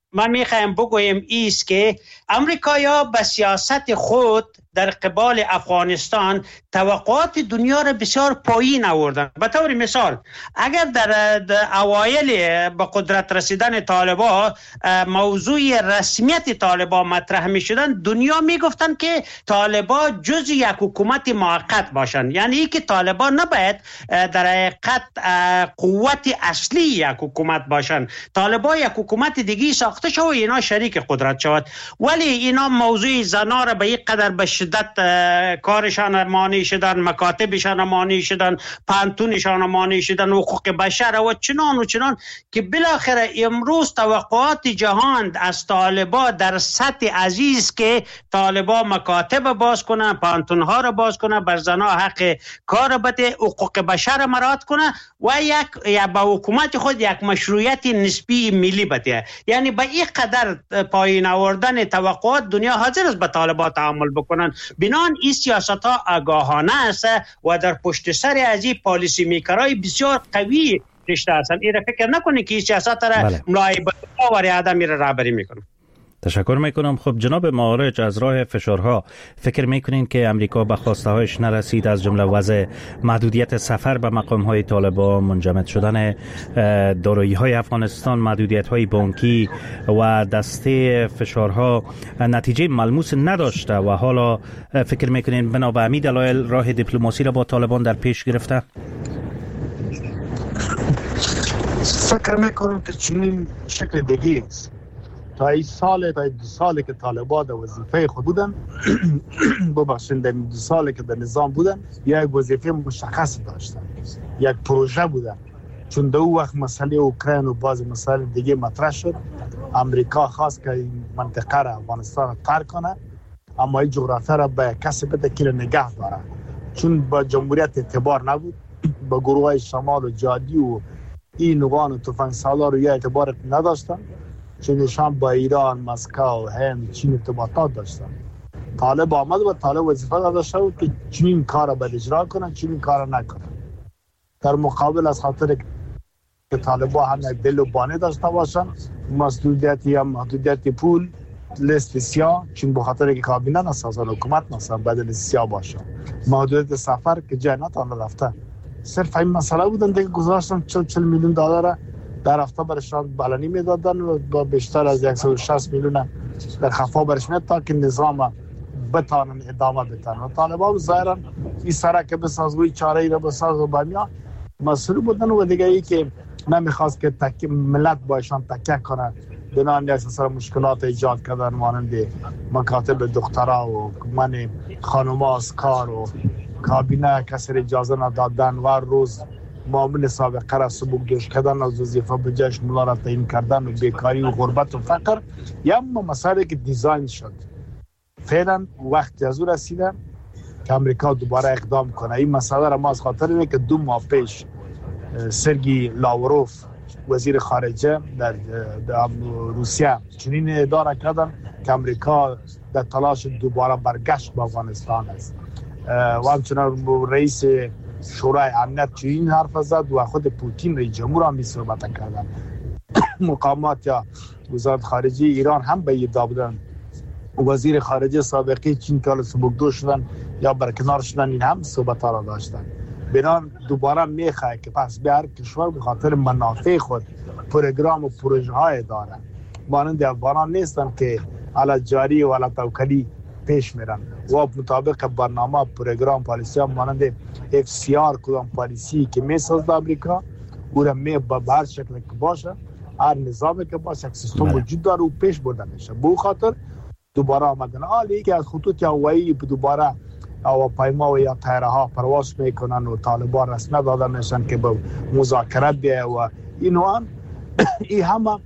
ما میخوایم بگویم ایست که امریکایی‌ها به سیاست خود در قبال افغانستان توقعات دنیا را بسیار پایین آوردن. به طور مثال اگر در, در اوایل به قدرت رسیدن طالبان موضوع رسمیت طالبان مطرح می شدن، دنیا می گفتن که طالبان جز یک حکومت موقت باشند، یعنی ای که طالبان نباید در حقیقت قوت اصلی یک حکومت باشند. طالبان یک حکومت دیگی ساخته شد و اینا شریک قدرت شد، ولی اینا موضوع زنا را به یک قدر به شدت کارشان مانی شدن، مکاتبشان مانی شدن، پانتونشان مانی شدن، حقوق بشر و چنان و چنان که بالاخره امروز توقعات جهان از طالبان در سطح عزیز که طالبان مکاتب باز کنه، پانتونها را باز کنه، بر زنا حق کار بده، حقوق بشر مراعات کنه و یک یا با حکومت خود یک مشروعیت نسبی ملی بده. یعنی به این قدر پایین آوردن توقعات دنیا حاضر است به طالبان تعامل بکنن. بنان این سیاست ها آگاهانه است و در پشت سر از این پالیسی میکرای بسیار قوی رشته هستند. این را فکر نکنید که این سیاست را ملایبه و آدمی را رهبری میکنه. تشکر میکنم. خب جناب معارج، از راه فشارها فکر میکنین که امریکا به خواسته هایش نرسید، از جمله وضع محدودیت سفر به مقام های طالبان، منجمد شدن دارایی های افغانستان، محدودیت های بانکی و دسته فشارها نتیجه ملموس نداشته و حالا فکر میکنین بنا به همین دلایل راه دیپلماسی را با طالبان در پیش گرفته؟ فکر میکنم که چنین شکل دیگه است. تا این سال تا دو سالی که طالبان در وظیفه خود بودن ببخشید در دو سالی که در نظام بودن یک وظیفه مشخص داشتن، یک پروژه بودن. چون در اون وقت مسئله اوکراین و بعض مسائل دیگه مطرح شد، امریکا خواست که این منطقه را افغانستان را ترک کنه، اما این جغرافیا را به کسی بده که نگه داره، چون با جمهوریت اعتبار نبود، با گروه های شمال و جادی و این نوان و تفنگ سالار رو یا اعتبار نداشتن، چون نشان با ایران، مسکو، هند، چین ارتباطات داشتن. طالب آمد و طالب وظیفه داشته بود که چنین کار را اجرا کنن، چنین کار را نکنن. در مقابل از خاطر که طالبان هم یک دل و بانه داشته باشن، مسئولیت یا محدودیت پول، لیست سیاه، چون به خاطر که کابینه نسازن، حکومت نسازن، بدل سیاه باشن، محدودیت سفر که جای نتان رفته. صرف این مسئله بودن دیگه گذاشتن چهل چهل میلیون دلار در هفته برشان بلانی میدادن و با بیشتر از صد و شصت میلیون در خفا برش میدادن تا که نظام بتانن ادامه بدن. و طالبان ظاهرا این سرک بساز و چاره ای را بساز و بمیا مسئول بودن و دیگه ای که نمیخواست که تک ملت بایشان تکیه کنه، بنان اساسا مشکلات ایجاد کردن، مانند مکاتب دخترها و من خانوما از کار و کابینه کسی اجازه ندادن و روز معامل سابقه را سبکدوش کردن، از وظیفه به جایش ملا را تعیین کردن و بیکاری و غربت و فقر. یا مسائلی که دیزاین شد فعلا وقت از او رسیده که امریکا دوباره اقدام کنه. این مسئله را ما از خاطر اینه که دو ماه پیش سرگی لاوروف وزیر خارجه در, در روسیه چنین اداره کردن که امریکا در تلاش دوباره برگشت به افغانستان است و همچنان رئیس شورای امنیت چنین حرف زد و خود پوتین رئیس جمهور هم صحبت کردن. مقامات یا وزارت خارجه ایران هم به ادعا بودن، وزیر خارجه سابقی چین که سبکدوش شدن یا برکنار شدن، این هم صحبت ها را داشتن. بنان دوباره میخواه که پس به هر کشور به خاطر منافع خود پروگرام و پروژه های داره، مانند افغانان نیستن که علی جاری و علی توکلی پیش میرن و مطابق برنامه پروگرام پالیسی هم مانند اف سی آر کدام پالیسی که میسازد امریکا او را می به هر شکل که باشه، هر نظامی که باشه، یک سیستم وجود داره و پیش برده میشه. به خاطر دوباره آمدن حالی که از خطوط هوایی دوباره هواپیما و یا طیاره ها پرواز میکنن و طالبان رسم داده میشن که به مذاکره بیه و اینو هم این همه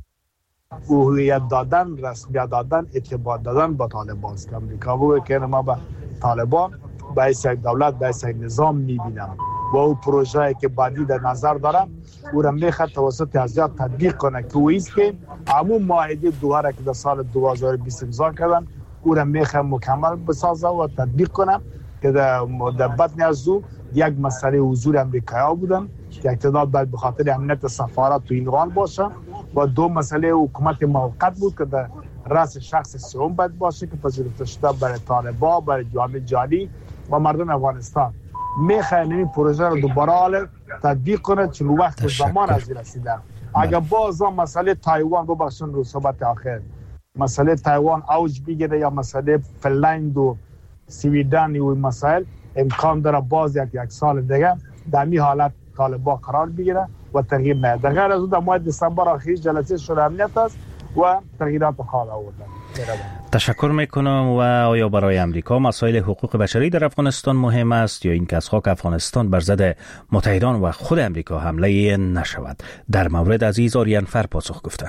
هویت دادن، رسمیت دادن، اعتبار دادن با طالبان است که امریکا بگه که ما به طالبان به حیث یک دولت، به حیث یک نظام میبینم و او پروژه‌ای که بعدی در نظر دارم او را میخواد توسط حزب تطبیق کنه که او است که همون معاهده دوحه که در سال دو هزار و بیست امضا کردن او را میخواد مکمل بسازه و تطبیق کنه که در, در بطن از او یک مسئله حضور امریکایی بودن یک تعداد باید به خاطر امنیت سفارت تو این روان باشه و دو مسئله حکومت موقت بود که در رأس شخص سوم باید باشه که پذیرفته شده برای طالبان، برای جامعه جهانی و مردم افغانستان. میخواین این پروژه رو دوباره حال تطبیق کنه چون وقت زمان از رسیده. اگر باز مسئله تایوان ببخشن رو صحبت آخر مسئله تایوان اوج بگیره یا مسئله فنلند و سویدن و مسائل امکان داره باز یک یک سال دیگه در این حالت طالبان قرار بگیره و تغییر نه. در غیر از اون در ماه دسامبر آخری جلسه شورای امنیت است و تغییرات خواهد آورد. تشکر میکنم. و آیا برای امریکا مسائل حقوق بشری در افغانستان مهم است یا اینکه از خاک افغانستان بر ضد متحدان و خود امریکا حمله نشود؟ در مورد عزیز آریانفر پاسخ گفته.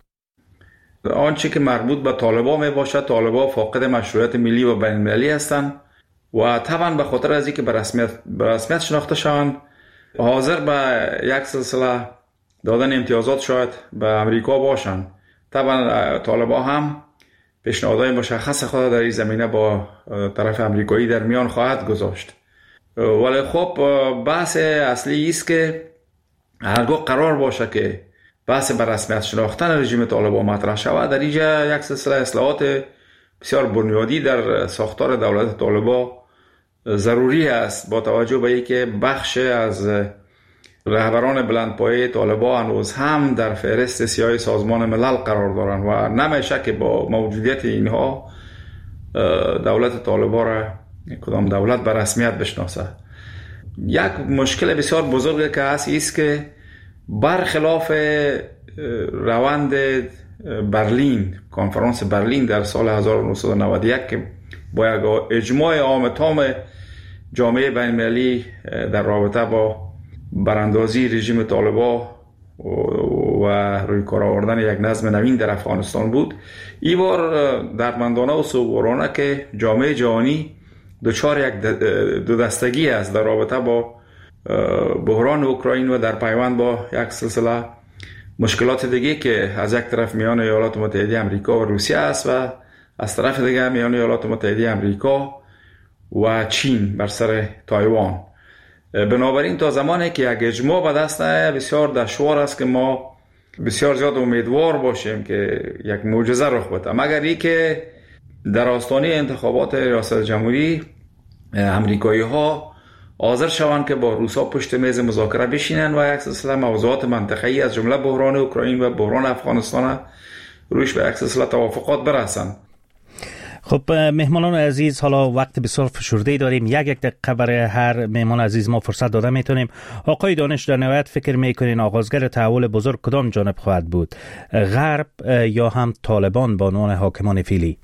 آنچه که مربوط به طالبان می باشد، طالبان فاقد مشروعیت ملی و بین المللی هستند و طبعا به خاطر از اینکه به رسمیت به رسمیت شناخته شوند حاضر به یک سلسله دادن امتیازات شاید به امریکا باشند. طبعا طالبان هم پیشنهادهای مشخص خود در این زمینه با طرف امریکایی در میان خواهد گذاشت. ولی خب بحث اصلی است که هرگاه قرار باشه که بحث بر رسمیت شناختن رژیم طالبان مطرح شود، در اینجا یک سلسله اصلاحات بسیار بنیادی در ساختار دولت طالبان ضروری است با توجه به اینکه بخش از رهبران بلندپایه طالبان هنوز هم در فهرست سیاه سازمان ملل قرار دارند و نمیشه که با موجودیت اینها دولت طالبان را کدام دولت به رسمیت بشناسه. یک مشکل بسیار بزرگ که هست است که برخلاف روند برلین، کنفرانس برلین در سال هزار و نهصد و نود و یک که با یک اجماع عام تام جامعه بین المللی در رابطه با براندازی رژیم طالبان و روی کار آوردن یک نظم نوین در افغانستان بود، این بار دردمندانه و سوگوارانه که جامعه جهانی دچار یک دو دستگی است در رابطه با بحران اوکراین و در پیوند با یک سلسله مشکلات دیگه که از یک طرف میان ایالات متحده آمریکا و روسیه است و از طرف دیگه میان ایالات متحده آمریکا و چین بر سر تایوان. بنابراین تا زمانی که یک اجماع به دست نیاید بسیار دشوار است که ما بسیار زیاد امیدوار باشیم که یک معجزه رخ بده، مگر ای که در آستانه انتخابات ریاست جمهوری امریکایی ها حاضر شوند که با روسا پشت میز مذاکره بشینن و یک سلسله موضوعات منطقه‌ای از جمله بحران اوکراین و بحران افغانستان روش به یک سلسله توافقات برسند. خب مهمانان عزیز، حالا وقت بسیار فشرده داریم، یک یک دقیقه برای هر مهمان عزیز ما فرصت داده میتونیم. آقای دانش، در نهایت فکر میکنین آغازگر تحول بزرگ کدام جانب خواهد بود، غرب یا هم طالبان با عنوان حاکمان فعلی؟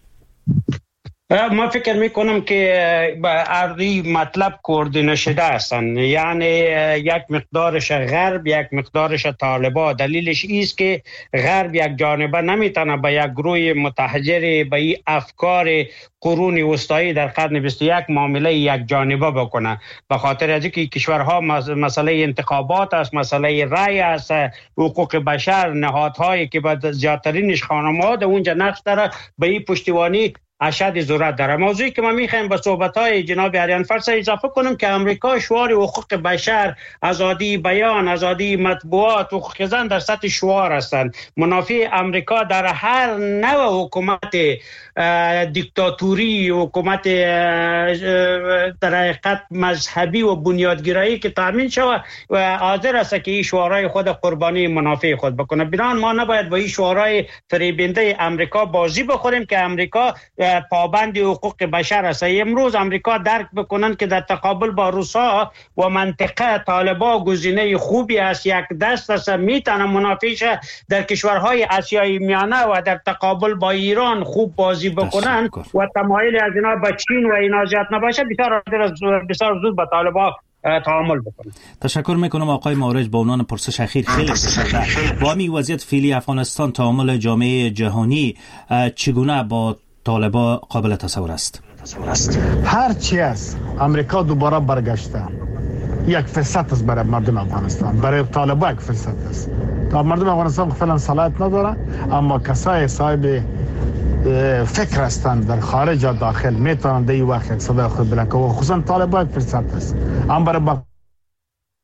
ما فکر میکنم که با عرضی مطلب کوردینه شده هستن، یعنی یک مقدارش غرب یک مقدارش طالبان. دلیلش ایست که غرب یک جانبه نمیتونه با یک گروه متحجر به این افکار قرون وسطایی در قرن بیست و یک معامله یک جانبه بکنه، به خاطر از اینکه کشورها مسئله انتخابات است، مسئله رای است، حقوق بشر، نهادهایی که با زیادترینش خانواده اونجا نقش داره، به این پشتیبانی اشد ضرورت داره. موضوعی که ما میخوایم با صحبت‌های جناب آریانفر اضافه کنم که امریکا شعار حقوق بشر، آزادی بیان، آزادی مطبوعات، حقوق زن در سطح شعار هستند. منافع امریکا در هر نوع حکومت دیکتاتوری، حکومت در حقیقت مذهبی و بنیادگرایی که تامین شود و حاضر است که این شعارهای خود قربانی منافع خود بکنه. بنابراین ما نباید با این شعارهای فریبنده امریکا بازی بخوریم که امریکا پابند حقوق بشر است. امروز امریکا درک بکنن که در تقابل با روسا و منطقه طالبان گزینه خوبی است، یک دست است، میتونه منافعش در کشورهای آسیای میانه و در تقابل با ایران خوب بازی بکنن و تمایل از اینا با چین و اینا زیاد نباشه، بسیار بسیار زود با طالبان تعامل بکنه. تشکر میکنم آقای معرج. با عنوان پرسش اخیر خیلی تشکر. با همین وضعیت فعلی افغانستان تعامل جامعه جهانی چگونه با طالبان قابل تصور است؟ هر چی است امریکا دوباره برگشته یک فرصت است برای مردم افغانستان، برای طالبان یک فرصت است. تا مردم افغانستان فعلا صلاحیت نداره، اما کسای صاحب فکر هستند در خارج و داخل میتونن در این وقت صدای خود بلند کنند و خصوصا طالبان یک فرصت است. اما برای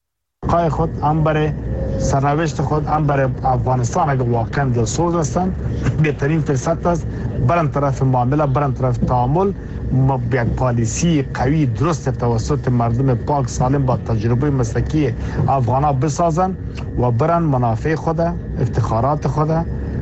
بقای خود، هم برای سرنوشت خود، هم برای افغانستان اگر واقعا دلسوز هستند، بهترین فرصت است برن طرف معامله، برن طرف تعامل، یک پالیسی قوی درست توسط مردم پاک سالم با تجربه مسلکی افغانا بسازن و برن منافع خود، افتخارات خود،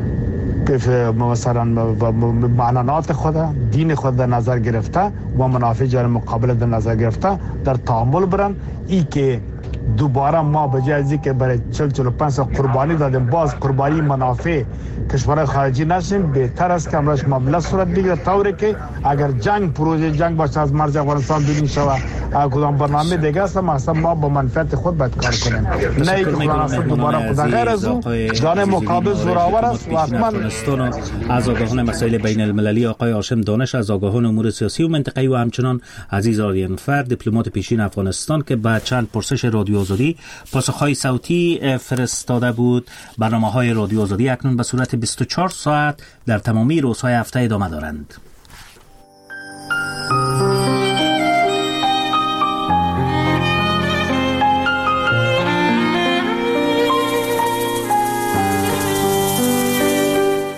مثلا معنانات خود، دین خود در نظر گرفته و منافع جان مقابل در نظر گرفته در تعامل برن. ای که دوباره ما به جای از اینکه برای چهل چهل و پنج سال قربانی دادیم باز قربانی منافع کشورهای خارجی نشیم، بهتر است که امروز معامله صورت بگیره طوری که اگر جنگ پروژه جنگ باشه از مرز افغانستان بیرون شود کدام برنامه دیگه است مثلا ما با منفعت خود باید کار کنیم، نه اینکه خلاص دوباره خدا غیر از اون جان مقابل زورآور است. و حتما از آگاهان مسائل بین المللی آقای هاشم دانش از آگاهان امور سیاسی و منطقه‌ای و همچنان عزیز آریانفر دیپلمات پیشین افغانستان که بعد چند پرسش رادیو آزادی پاسخهای صوتی فرستاده بود. برنامه‌های رادیو آزادی اکنون به صورت بیست و چهار ساعت در تمامی روزهای هفته ادامه دارند.